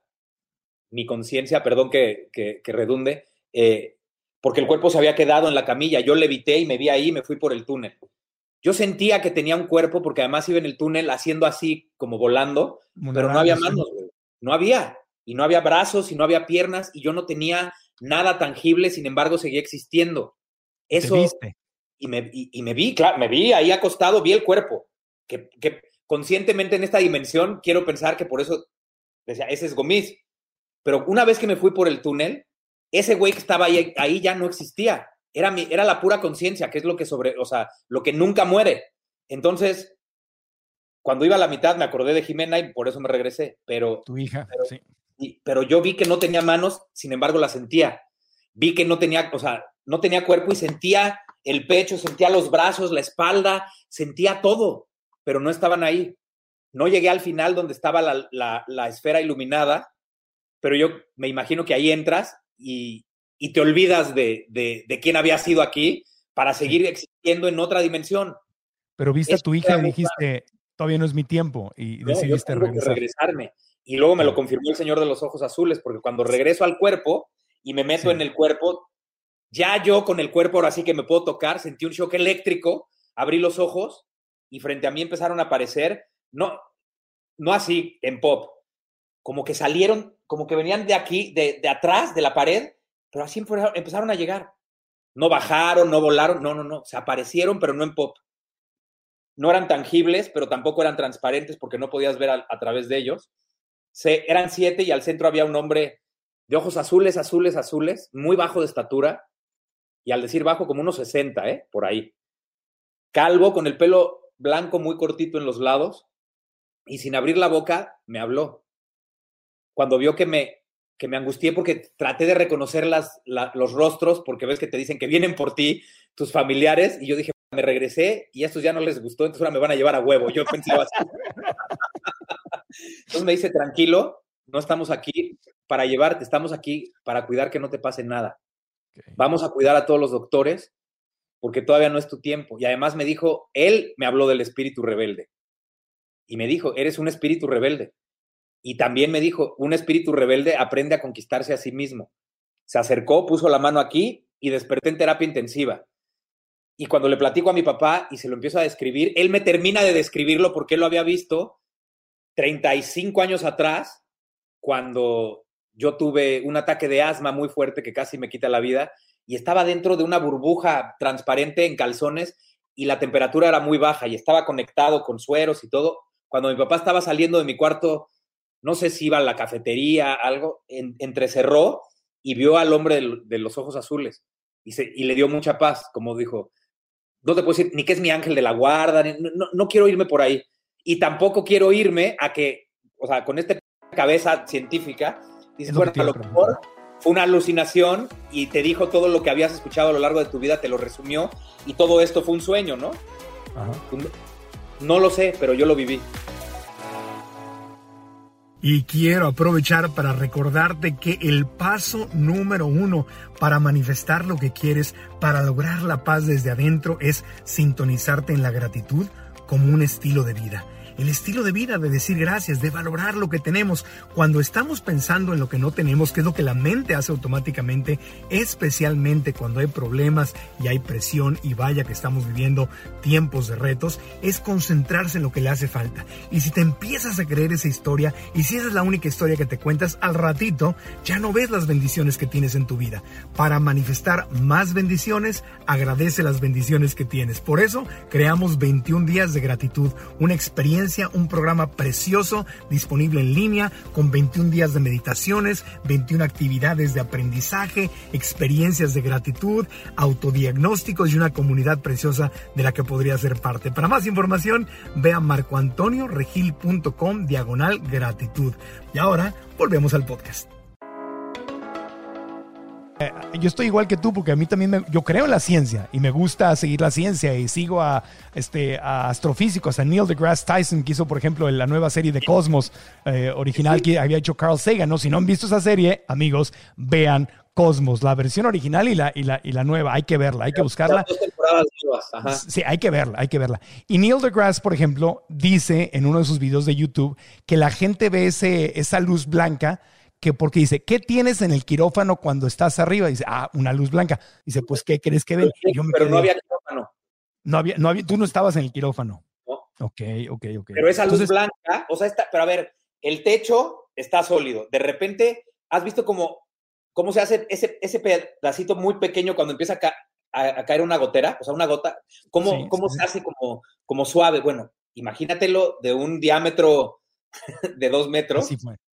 mi conciencia, perdón que, que, que redunde, eh, porque el cuerpo se había quedado en la camilla. Yo levité y me vi ahí y me fui por el túnel. Yo sentía que tenía un cuerpo porque además iba en el túnel haciendo así, como volando, Una pero no había manos, güey. No había. Y no había brazos y no había piernas y yo no tenía nada tangible, sin embargo, seguía existiendo. Eso. ¿Te viste? Y me, y, y me vi, claro, me vi ahí acostado, vi el cuerpo. Que, que conscientemente en esta dimensión quiero pensar que por eso decía, ese es Gomis. Pero una vez que me fui por el túnel, ese güey que estaba ahí, ahí ya no existía. Era, mi, era la pura conciencia, que es lo que sobre, o sea, lo que nunca muere. Entonces, cuando iba a la mitad me acordé de Jimena y por eso me regresé. Pero, tu hija, pero, sí. Y, pero yo vi que no tenía manos, sin embargo la sentía. Vi que no tenía, o sea, no tenía cuerpo y sentía el pecho, sentía los brazos, la espalda, sentía todo, pero no estaban ahí. No llegué al final donde estaba la, la, la esfera iluminada, pero yo me imagino que ahí entras y, y te olvidas de, de, de quién había sido aquí para seguir sí. existiendo en otra dimensión. Pero viste Eso a tu hija y dijiste, todavía no es mi tiempo, y no, decidiste yo regresar. regresarme. Y luego me lo confirmó el señor de los ojos azules, porque cuando regreso al cuerpo y me meto sí. en el cuerpo, ya yo con el cuerpo ahora sí que me puedo tocar, sentí un shock eléctrico, abrí los ojos y frente a mí empezaron a aparecer, no, no así en pop, como que salieron, como que venían de aquí, de, de atrás, de la pared, pero así empezaron a llegar. No bajaron, no volaron, no, no, no, se aparecieron, pero no en pop. No eran tangibles, pero tampoco eran transparentes porque no podías ver a, a través de ellos. Se, eran siete y al centro había un hombre de ojos azules, azules, azules, muy bajo de estatura, y al decir bajo, como unos sesenta, ¿eh? Por ahí. Calvo, con el pelo blanco muy cortito en los lados, y sin abrir la boca, me habló. Cuando vio que me, que me angustié porque traté de reconocer las, la, los rostros, porque ves que te dicen que vienen por ti tus familiares, y yo dije, me regresé, y a estos ya no les gustó, entonces ahora me van a llevar a huevo. Yo pensaba así. Entonces me dice, tranquilo, no estamos aquí para llevarte, estamos aquí para cuidar que no te pase nada. Okay. Vamos a cuidar a todos los doctores, porque todavía no es tu tiempo. Y además me dijo, él me habló del espíritu rebelde. Y me dijo, eres un espíritu rebelde. Y también me dijo, un espíritu rebelde aprende a conquistarse a sí mismo. Se acercó, puso la mano aquí y desperté en terapia intensiva. Y cuando le platico a mi papá y se lo empiezo a describir, él me termina de describirlo porque él lo había visto treinta y cinco años atrás, cuando yo tuve un ataque de asma muy fuerte que casi me quita la vida y estaba dentro de una burbuja transparente en calzones y la temperatura era muy baja y estaba conectado con sueros y todo. Cuando mi papá estaba saliendo de mi cuarto, no sé si iba a la cafetería, algo, en, entrecerró y vio al hombre de, de los ojos azules y, se, y le dio mucha paz, como dijo, no te puedo decir ni que es mi ángel de la guarda, ni, no, no quiero irme por ahí. Y tampoco quiero irme a que, o sea, con esta cabeza científica, dices, bueno, a lo mejor fue una alucinación y te dijo todo lo que habías escuchado a lo largo de tu vida, te lo resumió y todo esto fue un sueño, ¿no? Ajá. No lo sé, pero yo lo viví. Y quiero aprovechar para recordarte que el paso número uno para manifestar lo que quieres, para lograr la paz desde adentro, es sintonizarte en la gratitud como un estilo de vida. El estilo de vida de decir gracias, de valorar lo que tenemos. Cuando estamos pensando en lo que no tenemos, que es lo que la mente hace automáticamente, especialmente cuando hay problemas y hay presión y vaya que estamos viviendo tiempos de retos, es concentrarse en lo que le hace falta. Y si te empiezas a creer esa historia y si esa es la única historia que te cuentas, al ratito ya no ves las bendiciones que tienes en tu vida. Para manifestar más bendiciones, agradece las bendiciones que tienes. Por eso creamos veintiún días de gratitud, una experiencia, un programa precioso disponible en línea con veintiún días de meditaciones, veintiuna actividades de aprendizaje, experiencias de gratitud, autodiagnósticos y una comunidad preciosa de la que podrías ser parte. Para más información, ve a marcoantonioregil.com diagonal gratitud. Y ahora volvemos al podcast. Eh, yo estoy igual que tú porque a mí también me, yo creo en la ciencia y me gusta seguir la ciencia y sigo a, este, a astrofísicos, a Neil deGrasse Tyson, que hizo por ejemplo la nueva serie de Cosmos eh, original que había hecho Carl Sagan, ¿no? Si no han visto esa serie, amigos, vean Cosmos, la versión original y la, y la, y la nueva, hay que verla, hay que buscarla. Dos temporadas nuevas, ajá. Sí, hay que verla, hay que verla. Y Neil deGrasse, por ejemplo, dice en uno de sus videos de YouTube que la gente ve ese, esa luz blanca que porque dice, ¿qué tienes en el quirófano cuando estás arriba? Dice, ah, una luz blanca. Dice, pues, ¿qué crees que ven? Pero, Yo me pero quedé, no había quirófano. No había, no había, tú no estabas en el quirófano. No. Ok, ok, ok. Pero esa luz Entonces, blanca, o sea, está, pero a ver, el techo está sólido. De repente, ¿has visto cómo, cómo se hace ese, ese pedacito muy pequeño cuando empieza a, ca a, a caer una gotera? O sea, una gota, ¿cómo, sí, cómo sí, se hace como, como suave? Bueno, imagínatelo de un diámetro de dos metros. así fue.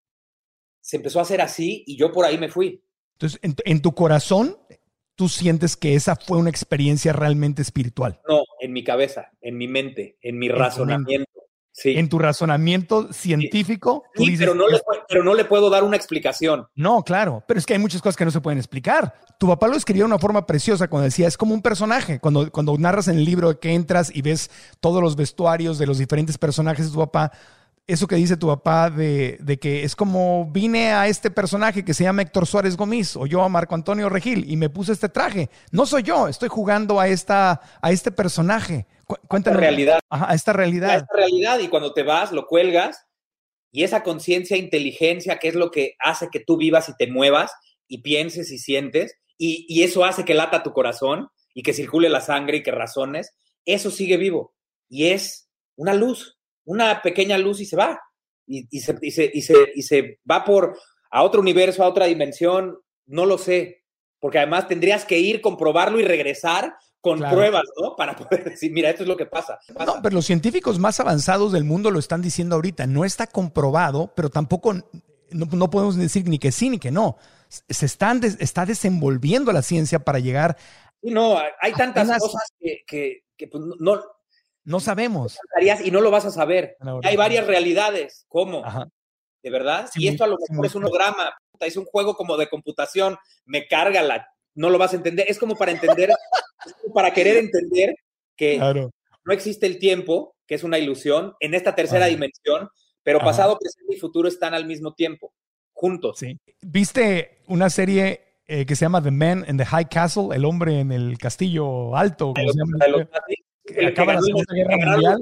Se empezó a hacer así y yo por ahí me fui. Entonces, en, en tu corazón, tú sientes que esa fue una experiencia realmente espiritual. No, en mi cabeza, en mi mente, en mi en razonamiento. Sí. En tu razonamiento científico. Sí, tú dices, pero, no le, pero no le puedo dar una explicación. No, claro, pero es que hay muchas cosas que no se pueden explicar. Tu papá lo escribió de una forma preciosa cuando decía, es como un personaje. Cuando, cuando narras en el libro que entras y ves todos los vestuarios de los diferentes personajes de tu papá, eso que dice tu papá de, de que es como vine a este personaje que se llama Héctor Suárez Gómez o yo a Marco Antonio Regil y me puse este traje. No soy yo, estoy jugando a, esta, a este personaje. Cu cuéntanos. A esta realidad. Ajá, a esta realidad. A esta realidad y cuando te vas lo cuelgas y esa conciencia, inteligencia, que es lo que hace que tú vivas y te muevas y pienses y sientes y, y eso hace que lata tu corazón y que circule la sangre y que razones, eso sigue vivo y es una luz. Una pequeña luz y se va, y, y, se, y, se, y, se, y se va por a otro universo, a otra dimensión, no lo sé, porque además tendrías que ir, comprobarlo y regresar con claro. pruebas, ¿no? Para poder decir, mira, esto es lo que pasa, pasa. No, pero los científicos más avanzados del mundo lo están diciendo ahorita, no está comprobado, pero tampoco, no, no podemos decir ni que sí ni que no, se están, está desenvolviendo la ciencia para llegar. Sí, no, hay tantas apenas, cosas que, que, que pues, no... No sabemos. Y no lo vas a saber. Hay varias realidades. ¿Cómo? Ajá. ¿De verdad? Sí, y esto a lo sí, mejor es un holograma. Es un juego como de computación. Me carga la... No lo vas a entender. Es como para entender, es como para querer entender que claro. no existe el tiempo, que es una ilusión, en esta tercera Ajá. dimensión, pero Ajá. pasado, presente y futuro están al mismo tiempo, juntos. Sí. ¿Viste una serie eh, que se llama The Man in the High Castle, el hombre en el castillo alto. De los, se llama? de los nazis, Que acaba la Segunda Guerra Mundial.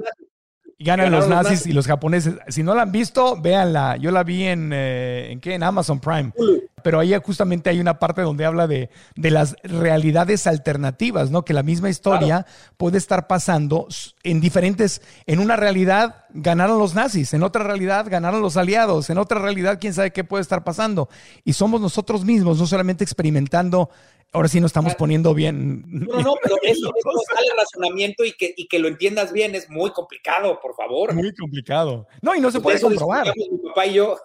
Y ganan los nazis, nazis y los japoneses. Si no la han visto, véanla. Yo la vi en, eh, ¿en qué? En Amazon Prime. Pero ahí justamente hay una parte donde habla de, de las realidades alternativas, ¿no? Que la misma historia claro. puede estar pasando en diferentes... En una realidad ganaron los nazis, en otra realidad ganaron los aliados, en otra realidad quién sabe qué puede estar pasando. Y somos nosotros mismos, no solamente experimentando... Ahora sí nos estamos poniendo bien. No, no, pero eso, eso sale el razonamiento y que, y que lo entiendas bien es muy complicado, por favor. Muy complicado. No, y no se puede eso comprobar. Mi papá y yo.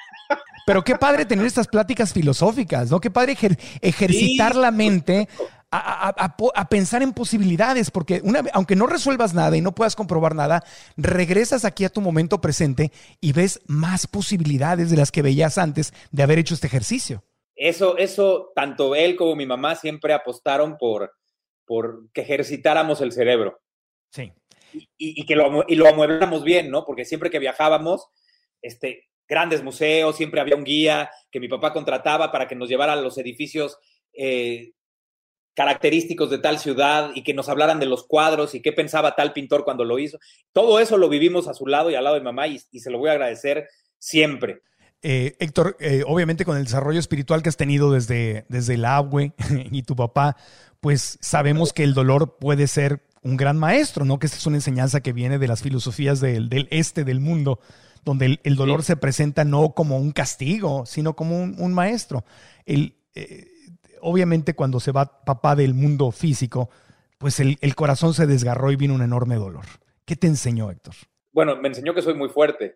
Pero qué padre tener estas pláticas filosóficas, ¿no? Qué padre ejer ejercitar sí. la mente a, a, a, a pensar en posibilidades, porque una, aunque no resuelvas nada y no puedas comprobar nada, regresas aquí a tu momento presente y ves más posibilidades de las que veías antes de haber hecho este ejercicio. Eso, eso, tanto él como mi mamá siempre apostaron por, por que ejercitáramos el cerebro. Sí. Y, y, y que lo, y lo amuebláramos bien, ¿no? Porque siempre que viajábamos, este, grandes museos, siempre había un guía que mi papá contrataba para que nos llevara a los edificios eh, característicos de tal ciudad y que nos hablaran de los cuadros y qué pensaba tal pintor cuando lo hizo. Todo eso lo vivimos a su lado y al lado de mamá y, y se lo voy a agradecer siempre. Eh, Héctor, eh, obviamente con el desarrollo espiritual que has tenido desde, desde el abue y tu papá, pues sabemos que el dolor puede ser un gran maestro, ¿no? Que esta es una enseñanza que viene de las filosofías del, del este del mundo, donde el, el dolor sí. se presenta no como un castigo, sino como un, un maestro. El, eh, obviamente cuando se va papá del mundo físico, pues el, el corazón se desgarró y vino un enorme dolor. ¿Qué te enseñó, Héctor? Bueno, me enseñó que soy muy fuerte.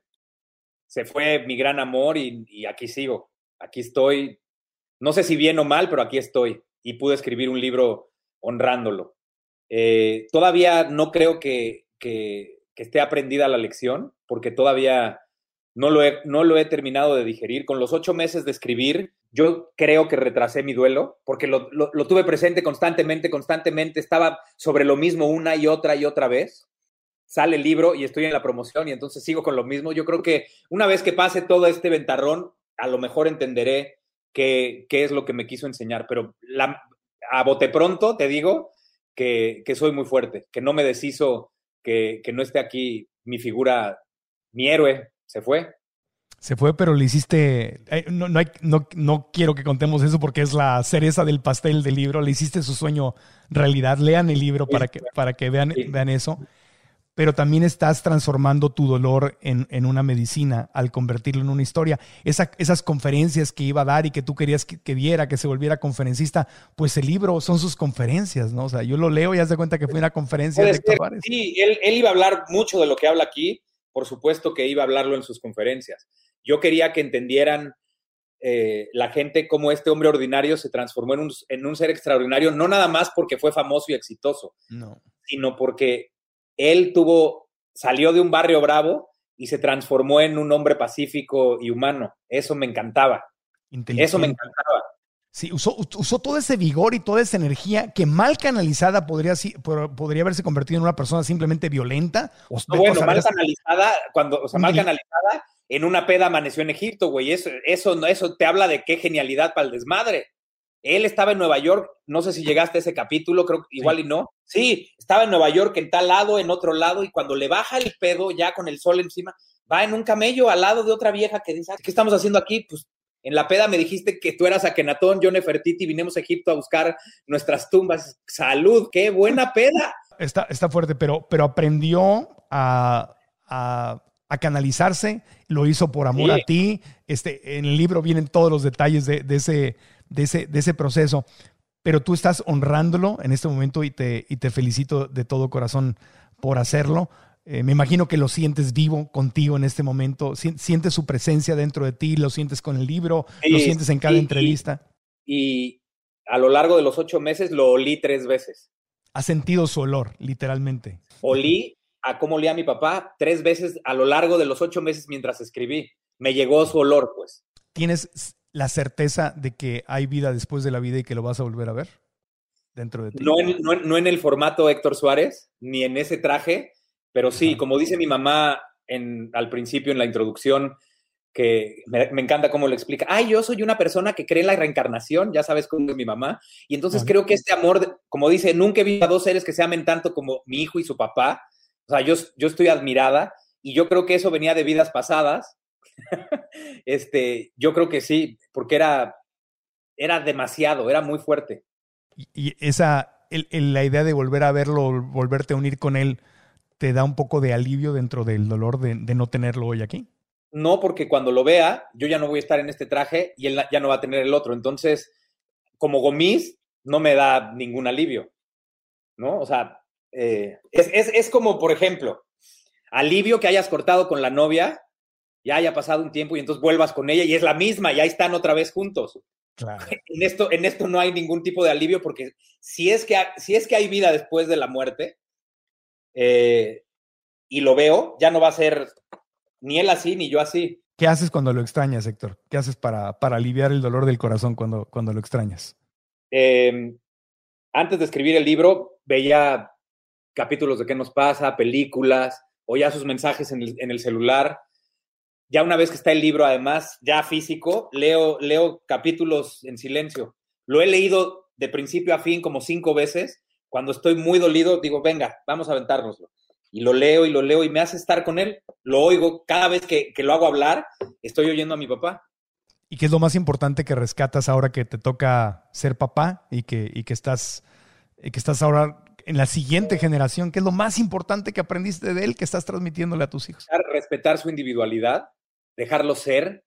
Se fue mi gran amor y, y aquí sigo. Aquí estoy, no sé si bien o mal, pero aquí estoy. Y pude escribir un libro honrándolo. Eh, todavía no creo que, que, que esté aprendida la lección, porque todavía no lo, he, no lo he terminado de digerir. Con los ocho meses de escribir, yo creo que retrasé mi duelo, porque lo, lo, lo tuve presente constantemente, constantemente. Estaba sobre lo mismo una y otra y otra vez. Sale el libro y estoy en la promoción y entonces sigo con lo mismo. Yo creo que una vez que pase todo este ventarrón, a lo mejor entenderé qué, qué es lo que me quiso enseñar. Pero la, a bote pronto te digo que, que soy muy fuerte, que no me deshizo, que, que no esté aquí mi figura, mi héroe, se fue. Se fue, pero le hiciste... Eh, no, no, hay, no, no quiero que contemos eso porque es la cereza del pastel del libro. Le hiciste su sueño realidad. Lean el libro para que, para que vean, sí. vean eso. Pero también estás transformando tu dolor en, en una medicina al convertirlo en una historia. Esa, esas conferencias que iba a dar y que tú querías que, que diera, que se volviera conferencista, pues el libro son sus conferencias, ¿no? O sea, yo lo leo y haz de cuenta que fue una conferencia de Héctor Suárez. Sí, él, él iba a hablar mucho de lo que habla aquí, por supuesto que iba a hablarlo en sus conferencias. Yo quería que entendieran eh, la gente cómo este hombre ordinario se transformó en un, en un ser extraordinario, no nada más porque fue famoso y exitoso, no. sino porque él tuvo, salió de un barrio bravo y se transformó en un hombre pacífico y humano. Eso me encantaba. Eso me encantaba. Sí, usó, usó todo ese vigor y toda esa energía que mal canalizada podría, podría haberse convertido en una persona simplemente violenta. O, no, bueno, o sea, mal canalizada, cuando, o sea, mal canalizada en una peda amaneció en Egipto, güey. Eso, eso, eso te habla de qué genialidad para el desmadre. Él estaba en Nueva York, no sé si llegaste a ese capítulo, creo que igual sí. y no. Sí, estaba en Nueva York en tal lado, en otro lado, y cuando le baja el pedo, ya con el sol encima, va en un camello al lado de otra vieja que dice, ¿qué estamos haciendo aquí? Pues en la peda me dijiste que tú eras Akenatón, yo Nefertiti, vinimos a Egipto a buscar nuestras tumbas. ¡Salud! ¡Qué buena peda! Está, está fuerte, pero, pero aprendió a... a... a canalizarse, lo hizo por amor sí. a ti. Este, en el libro vienen todos los detalles de, de, ese, de, ese, de ese proceso, pero tú estás honrándolo en este momento y te, y te felicito de todo corazón por hacerlo. Eh, me imagino que lo sientes vivo contigo en este momento, sientes su presencia dentro de ti, lo sientes con el libro, sí, lo sientes en cada sí, entrevista. Y, y a lo largo de los ocho meses lo olí tres veces. Has sentido su olor, literalmente. Olí a cómo olía a mi papá tres veces a lo largo de los ocho meses mientras escribí. Me llegó su olor, pues. ¿Tienes la certeza de que hay vida después de la vida y que lo vas a volver a ver dentro de ti? No en, no, no en el formato Héctor Suárez, ni en ese traje, pero sí, Ajá. como dice mi mamá en, al principio en la introducción, que me, me encanta cómo lo explica. Ay, yo soy una persona que cree en la reencarnación, ya sabes cómo es mi mamá, y entonces uh-huh. creo que este amor, como dice, nunca he visto a dos seres que se amen tanto como mi hijo y su papá. O sea, yo, yo estoy admirada, y yo creo que eso venía de vidas pasadas. este, yo creo que sí, porque era, era demasiado, era muy fuerte. Y, y esa, el, el, la idea de volver a verlo, volverte a unir con él, ¿te da un poco de alivio dentro del dolor de, de no tenerlo hoy aquí? No, porque cuando lo vea, yo ya no voy a estar en este traje y él ya no va a tener el otro. Entonces, como Gomis, no me da ningún alivio, ¿no? O sea, eh, es, es, es como, por ejemplo, alivio que hayas cortado con la novia, ya haya pasado un tiempo y entonces vuelvas con ella y es la misma, y ahí están otra vez juntos. Claro. En esto, en esto no hay ningún tipo de alivio, porque si es que, si es que hay vida después de la muerte, eh, y lo veo, ya no va a ser ni él así, ni yo así. ¿Qué haces cuando lo extrañas, Héctor? ¿Qué haces para, para aliviar el dolor del corazón cuando, cuando lo extrañas? Eh, antes de escribir el libro, veía capítulos de qué nos pasa, películas, oía sus mensajes en el, en el celular. Ya una vez que está el libro, además, ya físico, leo, leo capítulos en silencio. Lo he leído de principio a fin como cinco veces. Cuando estoy muy dolido, digo, venga, vamos a aventárnoslo. Y lo leo y lo leo y me hace estar con él. Lo oigo cada vez que, que lo hago hablar, estoy oyendo a mi papá. ¿Y qué es lo más importante que rescatas ahora que te toca ser papá y que, y que, estás, y que estás ahora en la siguiente generación? ¿Qué es lo más importante que aprendiste de él que estás transmitiéndole a tus hijos? Respetar su individualidad, dejarlo ser,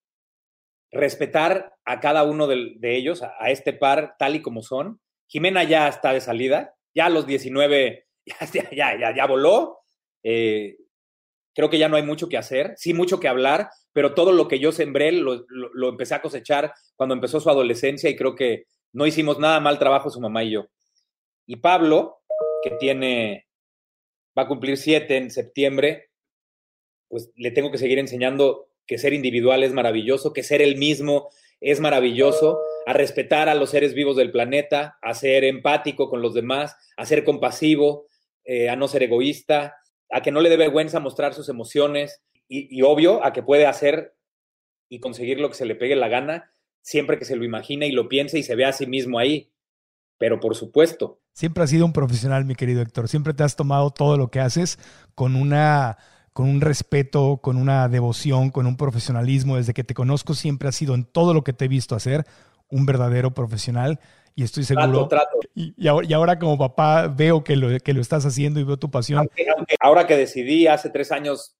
respetar a cada uno de, de ellos, a, a este par tal y como son. Jimena ya está de salida, ya a los diecinueve ya, ya, ya, ya voló. Eh, creo que ya no hay mucho que hacer, sí mucho que hablar, pero todo lo que yo sembré lo, lo, lo empecé a cosechar cuando empezó su adolescencia y creo que no hicimos nada mal trabajo su mamá y yo. Y Pablo, que tiene, va a cumplir siete en septiembre, pues le tengo que seguir enseñando que ser individual es maravilloso, que ser el mismo es maravilloso, a respetar a los seres vivos del planeta, a ser empático con los demás, a ser compasivo, eh, a no ser egoísta, a que no le dé vergüenza mostrar sus emociones y, y obvio, a que puede hacer y conseguir lo que se le pegue la gana siempre que se lo imagine y lo piense y se vea a sí mismo ahí. Pero por supuesto. Siempre has sido un profesional, mi querido Héctor. Siempre te has tomado todo lo que haces con una, con un respeto, con una devoción, con un profesionalismo. Desde que te conozco siempre has sido en todo lo que te he visto hacer un verdadero profesional. Y estoy seguro. Trato, trato. Y, y, ahora, y ahora como papá veo que lo, que lo estás haciendo y veo tu pasión. Aunque, aunque ahora que decidí hace tres años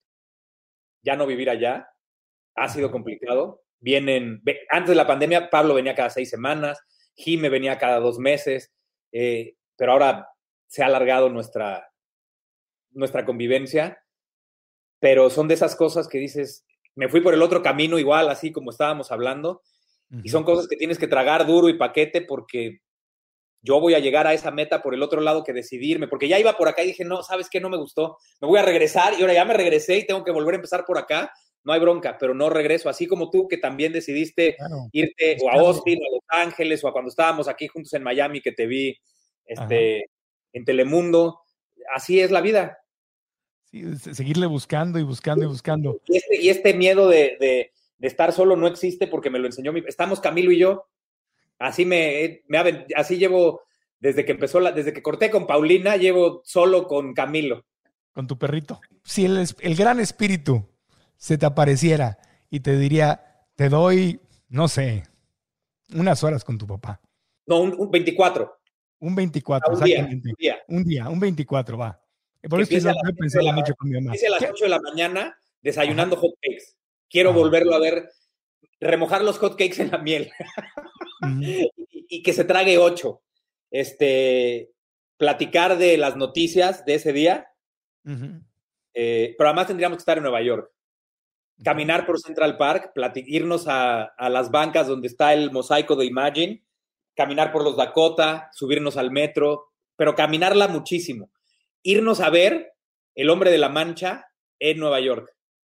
ya no vivir allá, ha sido complicado. Vienen, antes de la pandemia, Pablo venía cada seis semanas, Jime venía cada dos meses, eh, pero ahora se ha alargado nuestra, nuestra convivencia. Pero son de esas cosas que dices, me fui por el otro camino igual, así como estábamos hablando. Y son cosas que tienes que tragar duro y paquete porque yo voy a llegar a esa meta por el otro lado que decidirme, porque ya iba por acá y dije, no, ¿sabes qué? No me gustó, me voy a regresar y ahora ya me regresé y tengo que volver a empezar por acá, no hay bronca, pero no regreso, así como tú que también decidiste claro. irte o a Austin o a Los Ángeles o a cuando estábamos aquí juntos en Miami que te vi este, en Telemundo, así es la vida. Sí, seguirle buscando y buscando y buscando. Y este, y este miedo de... de de estar solo no existe porque me lo enseñó mi... Estamos Camilo y yo. Así me, me así llevo desde que empezó la, desde que corté con Paulina, llevo solo con Camilo. Con tu perrito. Si el, el gran espíritu se te apareciera y te diría, te doy, no sé, unas horas con tu papá. No, un, un veinticuatro. Un veinticuatro, un exactamente. Día, un día. Un día, un veinticuatro, va. Por eso yo he pensado mucho con mi mamá. Empiece a las ocho de la mañana desayunando hot cakes. Quiero Ajá. volverlo a ver, remojar los hot cakes en la miel uh-huh. y, y que se trague ocho. Este, platicar de las noticias de ese día, uh-huh. eh, pero además tendríamos que estar en Nueva York. Caminar por Central Park, plati- irnos a, a las bancas donde está el mosaico de Imagine, caminar por los Dakota, subirnos al metro, pero caminarla muchísimo. Irnos a ver El Hombre de la Mancha en Nueva York.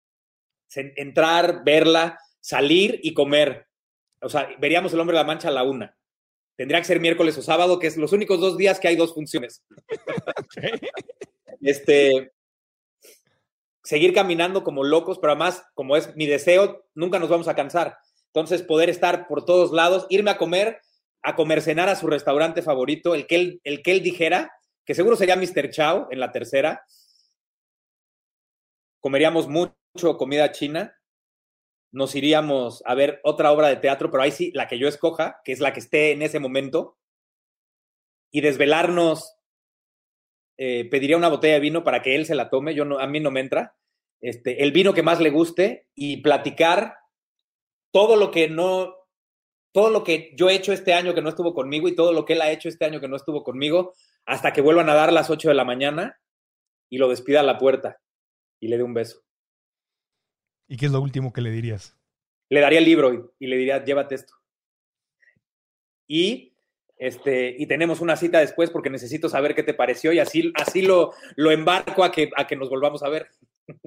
Entrar, verla, salir y comer. O sea, veríamos El Hombre de la Mancha a la una. Tendría que ser miércoles o sábado, que es los únicos dos días que hay dos funciones. Okay. Este, seguir caminando como locos, pero además, como es mi deseo, nunca nos vamos a cansar. Entonces, poder estar por todos lados, irme a comer, a comer, cenar a su restaurante favorito, el que él, el que él dijera, que seguro sería mister Chow en la tercera. Comeríamos mucho comida china. Nos iríamos a ver otra obra de teatro, pero ahí sí, la que yo escoja, que es la que esté en ese momento. Y desvelarnos, eh, pediría una botella de vino para que él se la tome. Yo no, a mí no me entra. Este, el vino que más le guste y platicar todo lo que no, todo lo que yo he hecho este año que no estuvo conmigo y todo lo que él ha hecho este año que no estuvo conmigo, hasta que vuelvan a dar las ocho de la mañana y lo despida a la puerta y le dé un beso. ¿Y qué es lo último que le dirías? Le daría el libro y, y le diría, llévate esto. Y, este, y tenemos una cita después porque necesito saber qué te pareció y así, así lo, lo embarco a que, a que nos volvamos a ver.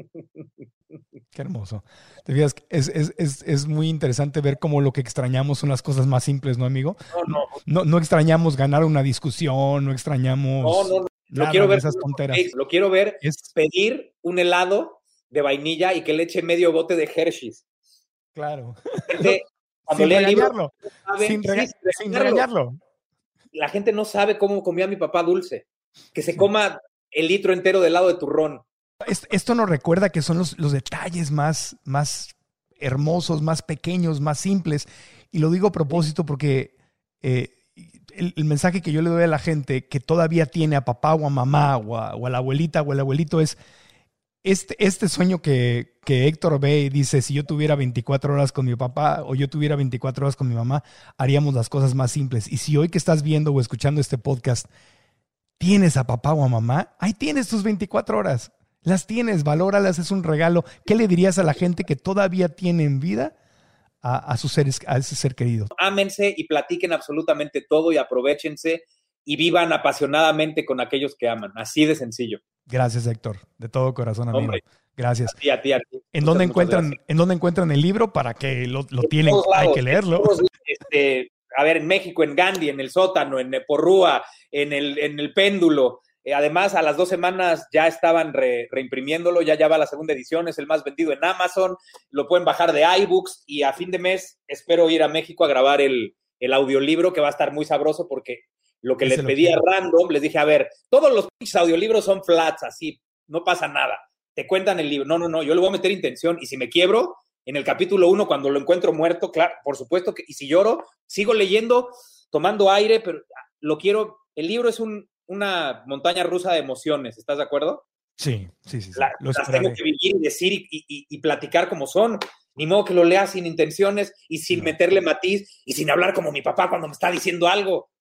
Qué hermoso. Te fijas, es, es, es, es muy interesante ver cómo lo que extrañamos son las cosas más simples, ¿no, amigo? No, no. No, no extrañamos ganar una discusión, no extrañamos no, no, no. Lo nada quiero ver, de esas tonteras. Lo quiero ver es... pedir un helado de vainilla y que le eche medio bote de Hershey's. Claro. Gente, sin regañarlo. Libro, sabe, sin, rega sí, sin regañarlo. La gente no sabe cómo comía mi papá dulce. Que se sí. coma el litro entero de helado de turrón. Esto nos recuerda que son los, los detalles más, más hermosos, más pequeños, más simples. Y lo digo a propósito porque eh, el, el mensaje que yo le doy a la gente que todavía tiene a papá o a mamá o a, o a la abuelita o al abuelito es este, este sueño que, que Héctor ve y dice, si yo tuviera veinticuatro horas con mi papá o yo tuviera veinticuatro horas con mi mamá, haríamos las cosas más simples. Y si hoy que estás viendo o escuchando este podcast tienes a papá o a mamá, ahí tienes tus veinticuatro horas. Las tienes, valóralas, es un regalo. ¿Qué le dirías a la gente que todavía tiene en vida a, a sus seres, a ese ser querido? Ámense y platiquen absolutamente todo y aprovéchense y vivan apasionadamente con aquellos que aman. Así de sencillo. Gracias, Héctor. De todo corazón, amigo. Hombre, gracias. A ti, a ti, a ti. ¿En dónde encuentran, ¿En dónde encuentran el libro para que lo, lo tienen? Lados, hay que leerlo. Todos, este, a ver, en México, en Gandhi, en El Sótano, en Porrúa, en el, en el Péndulo. Eh, además, a las dos semanas ya estaban re, reimprimiéndolo, ya, ya va la segunda edición, es el más vendido en Amazon, lo pueden bajar de iBooks y a fin de mes espero ir a México a grabar el, el audiolibro que va a estar muy sabroso porque lo que les pedí a random, les dije, a ver, todos los pinches audiolibros son flats, así, no pasa nada, te cuentan el libro, no, no, no, yo le voy a meter intención y si me quiebro, en el capítulo uno, cuando lo encuentro muerto, claro, por supuesto que, y si lloro, sigo leyendo, tomando aire, pero lo quiero, el libro es un una montaña rusa de emociones, ¿estás de acuerdo? Sí, sí, sí. sí. La, las tengo que vivir y decir y, y, y platicar como son. Ni modo que lo lea sin intenciones y sin no. meterle matiz y sin hablar como mi papá cuando me está diciendo algo.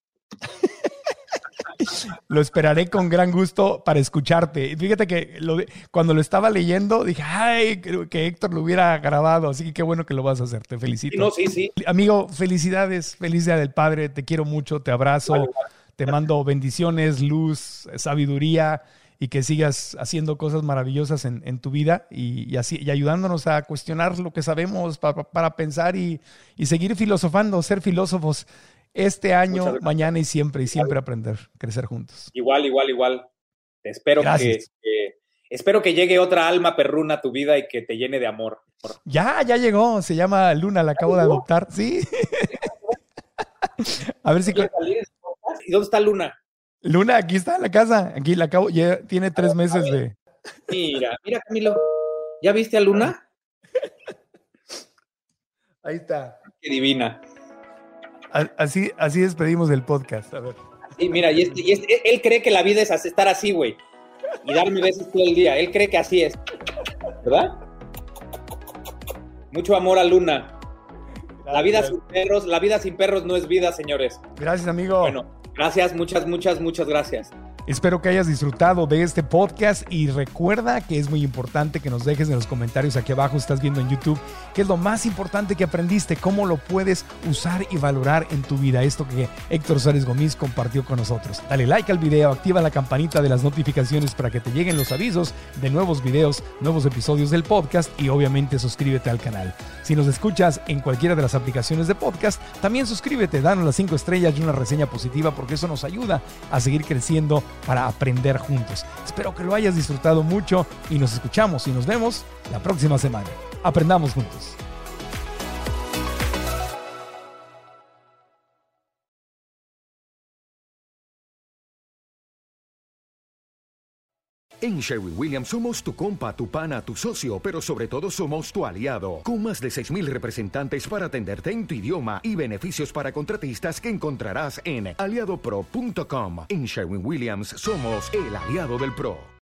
Lo esperaré con gran gusto para escucharte. Fíjate que lo, cuando lo estaba leyendo dije, ay, que Héctor lo hubiera grabado, así que qué bueno que lo vas a hacer, te felicito. Sí, no, sí, sí. Amigo, felicidades, feliz Día del Padre, te quiero mucho, te abrazo. Vale, vale. Te mando bendiciones, luz, sabiduría y que sigas haciendo cosas maravillosas en, en tu vida y, y, así, y ayudándonos a cuestionar lo que sabemos para, para pensar y, y seguir filosofando, ser filósofos este año, mañana y siempre, y siempre aprender, crecer juntos. Igual, igual, igual. Te espero que, que, espero que llegue otra alma perruna a tu vida y que te llene de amor. Ya, ya llegó, se llama Luna, la acabo de adoptar, sí. A ver si... ¿Y dónde está Luna? Luna, aquí está en la casa. Aquí la acabo, ya tiene tres meses de... Mira, mira, Camilo. ¿Ya viste a Luna? Ahí está. Qué divina. Así, así despedimos el podcast. A ver. Sí, mira, y, este, y este, él cree que la vida es estar así, güey. Y darme besos todo el día. Él cree que así es. ¿Verdad? Mucho amor a Luna. Gracias. La vida sin perros, la vida sin perros no es vida, señores. Gracias, amigo. Bueno, gracias, muchas, muchas, muchas gracias. Espero que hayas disfrutado de este podcast y recuerda que es muy importante que nos dejes en los comentarios aquí abajo, estás viendo en YouTube, qué es lo más importante que aprendiste, cómo lo puedes usar y valorar en tu vida, esto que Héctor Suárez Gómez compartió con nosotros. Dale like al video, activa la campanita de las notificaciones para que te lleguen los avisos de nuevos videos, nuevos episodios del podcast y obviamente suscríbete al canal. Si nos escuchas en cualquiera de las aplicaciones de podcast, también suscríbete, danos las cinco estrellas y una reseña positiva porque eso nos ayuda a seguir creciendo para aprender juntos. Espero que lo hayas disfrutado mucho y nos escuchamos y nos vemos la próxima semana. Aprendamos juntos. En Sherwin-Williams somos tu compa, tu pana, tu socio, pero sobre todo somos tu aliado, con más de seis mil representantes para atenderte en tu idioma y beneficios para contratistas que encontrarás en aliado pro punto com. En Sherwin-Williams somos el aliado del pro.